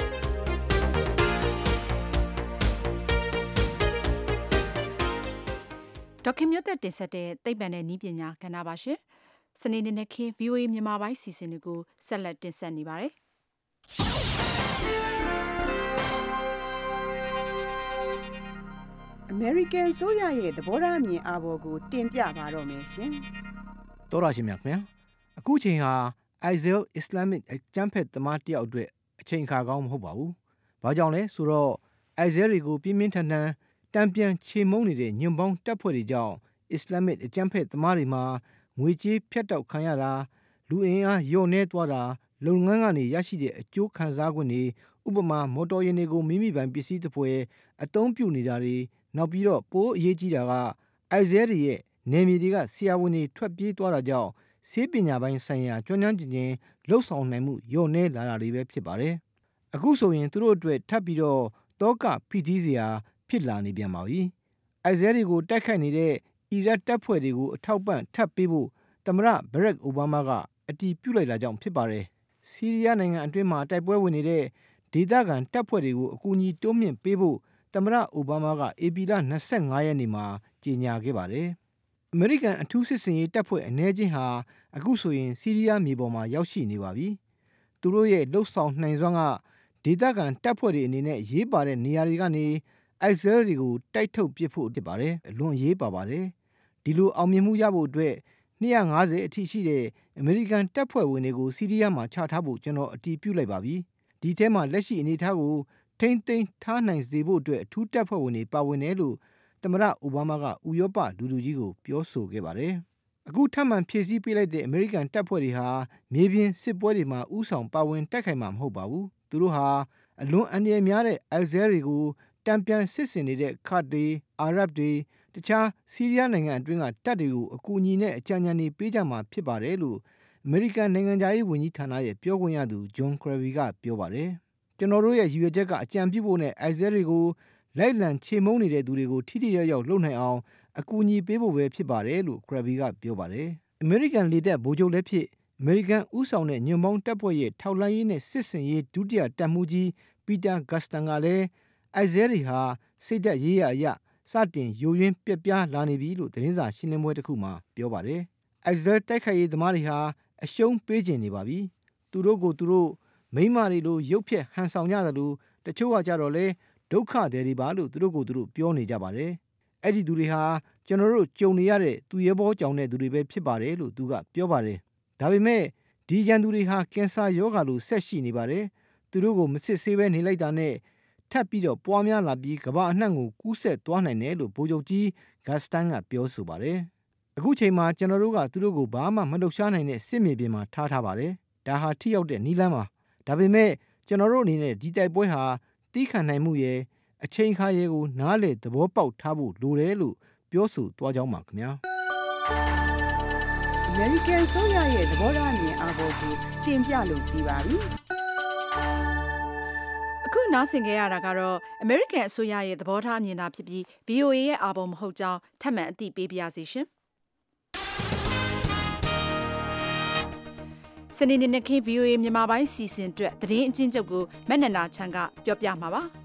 ဒေါက်ခင်မျိုးသက်တင်ဆက်တဲ့သိပ္ပံနဲ့နည်းပညာကဏ္ဍပါရှင်။စနေနေ့နဲ့ခင် V O A မြန်မာပိုင်းစီစဉ်တွေကိုဆက်လက်တင်ဆက်နေပါတယ်။ American ဆိုရရဲ့သဘောထားအမြင်အာဘော်ကိုတင်ပြပါတော့မယ်ရှင်။တော်ရရှိမြတ်ခင်ဗျာ။အခုချိန်ဟာ Isil Islamic အကြမ်းဖက်သမားတယောက်အတွက်အချိန်အခါကောင်းမဟုတ်ပါဘူး။ဘာကြောင့်လဲဆိုတော့ Isil တွေကိုပြင်းပြင်းထန်ထန်တံပြန်ချေမုန်းနေတဲ့ညွန့်ပေါင်းတပ်ဖွဲ့တွေကြောင့် Islamic အကြမ်းဖက်သမားတွေမှာငွေကြေးဖြတ်တောက်ခံရတာလူအင်အားလျော့နှဲသွားတာလုပ်ငန်းကနေရရှိတဲ့အကျိုးခံစား권တွေဥပမာမော်တော်ယာဉ်တွေကိုမိမိပိုင်ပစ္စည်းတစ်ပွဲအသုံးပြုနေတာတွေနောက်ပြီးတော့ပိုးအရေးကြီးတာက Isil တွေရဲ့နယ်မြေတွေကဆရာဝန်တွေထွက်ပြေးသွားတာကြောင့်ဆေးပညာပိုင်းဆိုင်ရာကျွမ်းကျင်ခြင်းလှုပ်ဆောင်နိုင်မှုညှော့နေလာတာတွေပဲဖြစ်ပါတယ်။အခုဆိုရင်သူတို့အတွက်ထပ်ပြီးတော့တောကဖိစီးစရာဖြစ်လာနေပြန်ပါပြီ။ ISIL တွေကိုတိုက်ခိုက်နေတဲ့အီရတ်တပ်ဖွဲ့တွေကိုအထောက်ပံ့ထပ်ပေးဖို့သမ္မတဘရက်အိုဘားမားကအတည်ပြုလိုက်တာကြောင့်ဖြစ်ပါတယ်။ဆီးရီးယားနိုင်ငံအတွင်းမှာတိုက်ပွဲဝင်နေတဲ့ဒေသခံတပ်ဖွဲ့တွေကိုအကူအညီတိုးမြင့်ပေးဖို့သမ္မတအိုဘားမားကဧပြီလ၂၅ရက်နေ့မှာကြေညာခဲ့ပါတယ်။အမေရိကန်အထူးစစ်ဆင်ရေးတပ်ဖွဲ့အနည်းချင်းဟာအခုဆိုရင်ဆီးရီးယားမြေပေါ်မှာရောက်ရှိနေပါပြီ။သူတို့ရဲ့လှုပ်ဆောင်နိုင်စွမ်းကဒေသခံတပ်ဖွဲ့တွေအနေနဲ့ရေးပါတဲ့နေရာတွေကနေ ISIL တွေကိုတိုက်ထုတ်ပစ်ဖို့ဖြစ်ပါတယ်။အလွန်ရေးပါပါတယ်။ဒီလိုအောင်မြင်မှုရဖို့အတွက်၂၅၀အထိရှိတဲ့အမေရိကန်တပ်ဖွဲ့ဝင်တွေကိုဆီးရီးယားမှာချထားဖို့ကျွန်တော်အတည်ပြုလိုက်ပါပြီ။ဒီထဲမှာလက်ရှိအနေအထားကိုထိမ့်သိမ်းထားနိုင်စေဖို့အတွက်အထူးတပ်ဖွဲ့ဝင်တွေပါဝင်တယ်လို့သမ္မတအိုဘားမားကဥရောပလူလူကြီးကိုပြောဆိုခဲ့ပါတယ်။အခုထပ်မံဖြည့်ဆည်းပေးလိုက်တဲ့အမေရိကန်တပ်ဖွဲ့တွေဟာမြေပြင်စစ်ပွဲတွေမှာဥဆောင်ပါဝင်တိုက်ခိုက်မှာမဟုတ်ပါဘူး။သူတို့ဟာအလွန်အန္တရာယ်များတဲ့ ISIL တွေကိုတံပြန်စစ်ဆင်နေတဲ့ခတ်တွေအာရပ်တွေတခြားဆီးရီးယားနိုင်ငံအတွင်းကတပ်တွေကိုအကူအညီနဲ့အကြံဉာဏ်တွေပေးကြမှာဖြစ်ပါတယ်လို့အမေရိကန်နိုင်ငံသားရေးဝန်ကြီးဌာနရဲ့ပြောခွင့်ရသူဂျွန်ကရဗီကပြောပါတယ်။ကျွန်တော်တို့ရဲ့ရည်ရွယ်ချက်ကအကြံပြုဖို့နဲ့ ISIL တွေကိုလိုက်လံချေမှုန်းနေတဲ့သူတွေကိုထိထိရောက်ရောက်လုပ်နိုင်အောင်အကူအညီပေးဖို့ပဲဖြစ်ပါတယ်လို့ကရဗီကပြောပါတယ်။အမေရိကန်လေတပ်ဗိုလ်ချုပ်လည်းဖြစ်အမေရိကန်ဦးဆောင်တဲ့ညွန့်ပေါင်းတပ်ဖွဲ့ရဲ့ထောက်လှမ်းရေးနဲ့စစ်စင်ရေးဒုတိယတပ်မှူးကြီးပီတာဂတ်စတန်ကလည်း ISIL တွေဟာစိတ်ဓာတ်ရေးရာအရစတင်ယိုယွင်းပြက်ပြားလာနေပြီလို့သတင်းစာရှင်းလင်းပွဲတစ်ခုမှာပြောပါတယ်။ ISIL တိုက်ခိုက်ရေးသမားတွေဟာအရှုံးပေးခြင်းနေပါပြီ။သူတို့ကိုသူတို့မိမတွေလိုရုပ်ဖြက်ဟန်ဆောင်ကြတယ်လို့တချို့ကကြတော့လေဒုက္ခတွေတွေပါလို့သူတို့ကိုသူတို့ပြောနေကြပါတယ်။အဲ့ဒီသူတွေဟာကျွန်တော်တို့ကြုံနေရတဲ့သူရဲဘောကြောင်တဲ့သူတွေပဲဖြစ်ပါတယ်လို့သူကပြောပါတယ်။ဒါပေမဲ့ဒီရန်သူတွေဟာကင်ဆာရောဂါလိုဆက်ရှိနေပါတယ်။သူတို့ကိုမစစ်ဆေးဘဲနေလိုက်တာနဲ့ထပ်ပြီးတော့ပွားများလာပြီးကမ္ဘာအနှံ့ကိုကူးဆက်သွားနိုင်တယ်လို့ဗိုလ်ချုပ်ကြီးဂတ်စတန်ကပြောဆိုပါတယ်။အခုချိန်မှာကျွန်တော်တို့ကသူတို့ကိုဘာမှမလှုပ်ရှားနိုင်တဲ့စစ်မြေပြင်မှာထားထားပါတယ်။ဒါဟာထိရောက်တဲ့နည်းလမ်းပါ။ဒါပေမဲ့ကျွန်တော်တို့အနေနဲ့ဒီတိုက်ပွဲဟာတီးခံနိုင်မှုရဲ့အချိန်ခါရဲ့ကိုနားလေသဘောပေါက်ထားဖို့လိုတယ်လို့ပြောဆိုသွားကြောင်းပါခင်ဗျာ။ American ဆိုရရဲ့သဘောထားမြင်အားပေါ်ကိုတင်ပြလို့ပြီးပါပြီ။အခုနားဆင်ကြရတာကတော့ American အစိုးရရဲ့သဘောထားမြင်တာဖြစ်ပြီး ဗွီအိုအေ ရဲ့အာဘော်မဟုတ်ကြောင်းထပ်မံအသိပေးပါရစေရှင်။စနေနေ့နေ့ခင်း ဗွီအိုအေ မြန်မာပိုင်းစီစဉ်အတွက်သတင်းအချင်းချုပ်ကိုမက်နနာချန်ကပြောပြမှာပါ။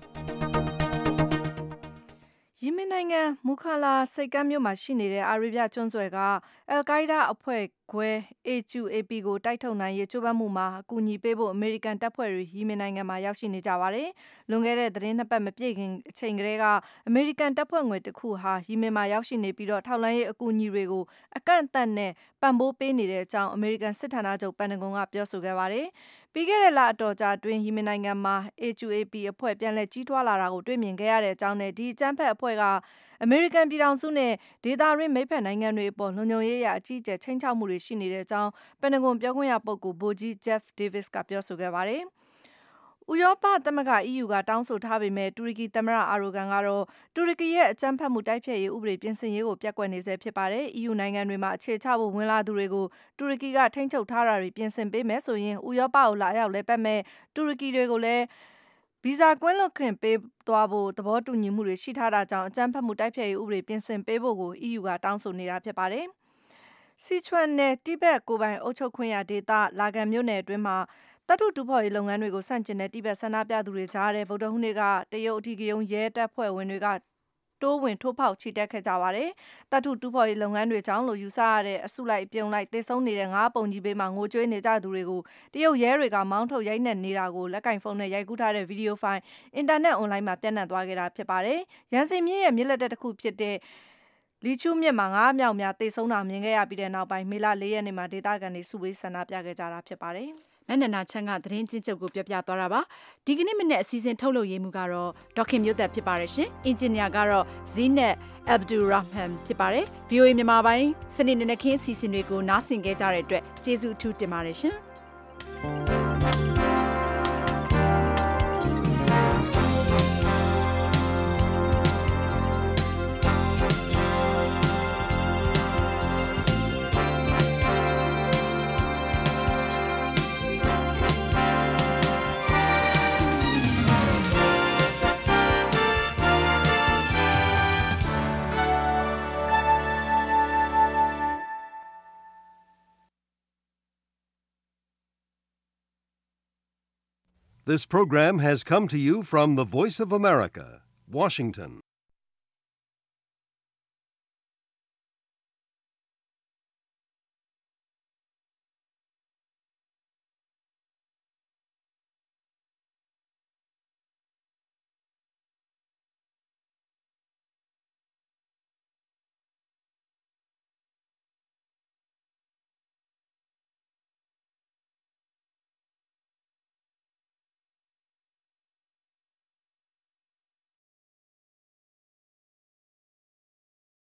ယီမင်နိုင်ငံမူခါလာစိတ်ကမ်းမြို့မှာရှိနေတဲ့အာရေဗျကျွန်းဆွယ်ကအယ်ကိုင်းဒါးအဖွဲ့ခွဲ A two A P ကိုတိုက်ထုတ်နိုင်ရေးကြိုးပမ်းမှုမှာအကူအညီပေးဖို့အမေရိကန်တပ်ဖွဲ့တွေယီမင်နိုင်ငံမှာရောက်ရှိနေကြပါတယ်။လွန်ခဲ့တဲ့သတင်းနှစ်ပတ်မပြည့်ခင်အချိန်ကလေးကအမေရိကန်တပ်ဖွဲ့ငွေတစ်ခုဟာယီမင်မှာရောက်ရှိနေပြီးတော့ထောက်လှမ်းရေးအကူအညီတွေကိုအကန့်အသတ်နဲ့ပံ့ပိုးပေးနေတဲ့အကြောင်းအမေရိကန်စစ်ဌာနချုပ်ပန်တဂွန်ကပြောဆိုခဲ့ပါတယ်။ပြီးခဲ့တဲ့လအတော်ကြာအတွင်းယီမင်နိုင်ငံမှာ A two A P အဖွဲ့ပြန်လည်ကြီးထွားလာတာကိုတွေ့မြင်ခဲ့ရတဲ့အကြောင်းနဲ့ဒီအကြမ်းဖက်အဖွဲ့ကအမေရိကန်ပြည်ထောင်စုနဲ့ဒေသတွင်းမိတ်ဖက်နိုင်ငံတွေအပေါ်လုံခြုံရေးအရအကြီးအကျယ်ချိန်ချောက်မှုတွေရှိနေတဲ့အကြောင်းပန်တဂွန်ပြောခွင့်ရပုဂ္ဂိုလ်ဗိုလ်ကြီး Jeff Davis ကပြောဆိုခဲ့ပါတယ်။ဥရောပသမဂ္ဂ E U ကတောင်းဆိုထားပေမဲ့တူရကီသမ္မတအာရိုဂန်ကတော့တူရကီရဲ့အကြမ်းဖက်မှုတိုက်ဖျက်ရေးဥပဒေပြင်ဆင်ရေးကိုပြက်ကွက်နေဆဲဖြစ်ပါတယ်။ E U နိုင်ငံတွေမှာအခြေချဖို့ဝင်လာသူတွေကိုတူရကီကထိန်းချုပ်ထားတာတွေပြင်ဆင်ပေးမယ်ဆိုရင်ဥရောပကိုလာရောက်လဲပတ်မဲ့တူရကီတွေကိုလည်းဗီဇာကွင်းလွတ်ခွင့်ပေးသွားဖို့သဘောတူညီမှုတွေရှိထားတာကြောင့်အကြမ်းဖက်မှုတိုက်ဖျက်ရေးဥပဒေပြင်ဆင်ပေးဖို့ကို E U ကတောင်းဆိုနေတာဖြစ်ပါတယ်။စီချွမ်နယ်တိဘက်ကိုပိုင်အုပ်ချုပ်ခွင့်ရဒေသလာဂန်မြို့နယ်အတွင်းမှာတတ်ထုတူဖော်ရေးလုပ်ငန်းတွေကိုစန့်ကျင်တဲ့တိဘက်ဆန္ဒပြသူတွေကြားတဲ့ဗုဒ္ဓဟူးနေ့ကတရုတ်အထီးကရုံးရဲတပ်ဖွဲ့ဝင်တွေကတိုးဝင်ထိုးဖောက်ချီတက်ခဲ့ကြပါတယ်။တတ်ထုတူဖော်ရေးလုပ်ငန်းတွေကြောင့်လို့ယူဆရတဲ့အစုလိုက်ပြုံလိုက်သေဆုံးနေတဲ့ငါးပုံကြီးဘေးမှာငိုကြွေးနေကြသူတွေကိုတရုတ်ရဲတွေကမောင်းထုတ်ရိုက်နှက်နေတာကိုလက်ကင်ဖုန်းနဲ့ရိုက်ကူးထားတဲ့ဗီဒီယိုဖိုင်အင်တာနက်အွန်လိုင်းမှာပြန့်နှံ့သွားခဲ့တာဖြစ်ပါတယ်။ရန်စီမြစ်ရဲ့မြစ်လက်တက်တစ်ခုဖြစ်တဲ့လီချူးမြစ်မှာငါးမြောက်များသေဆုံးတာမြင်ခဲ့ရပြီးတဲ့နောက်ပိုင်းမေလလေးရက်နေ့မှာဒေသခံတွေစုဝေးဆန္ဒပြခဲ့ကြတာဖြစ်ပါတယ်။မနနာချန်ကသတင်းချင်းချုပ်ကိုပြပြသွားတာပါဒီကနေ့မနေ့အစည်းအဝေးထုတ်လုပ်ရေးမှုကတော့ဒေါခင်မျိုးသက်ဖြစ်ပါတယ်ရှင်အင်ဂျင်နီယာကတော့ဇီနက်အဗ်ဒူရာဟမန်ဖြစ်ပါတယ် ဗွီအိုအေ မြန်မာပိုင်းစနေနေ့နေ့ခင်းအစီအစဉ်တွေကိုနားဆင်ကြကြတဲ့အတွက်ကျေးဇူးအထူးတင်ပါတယ်ရှင် This program has come to you from the Voice of America, Washington.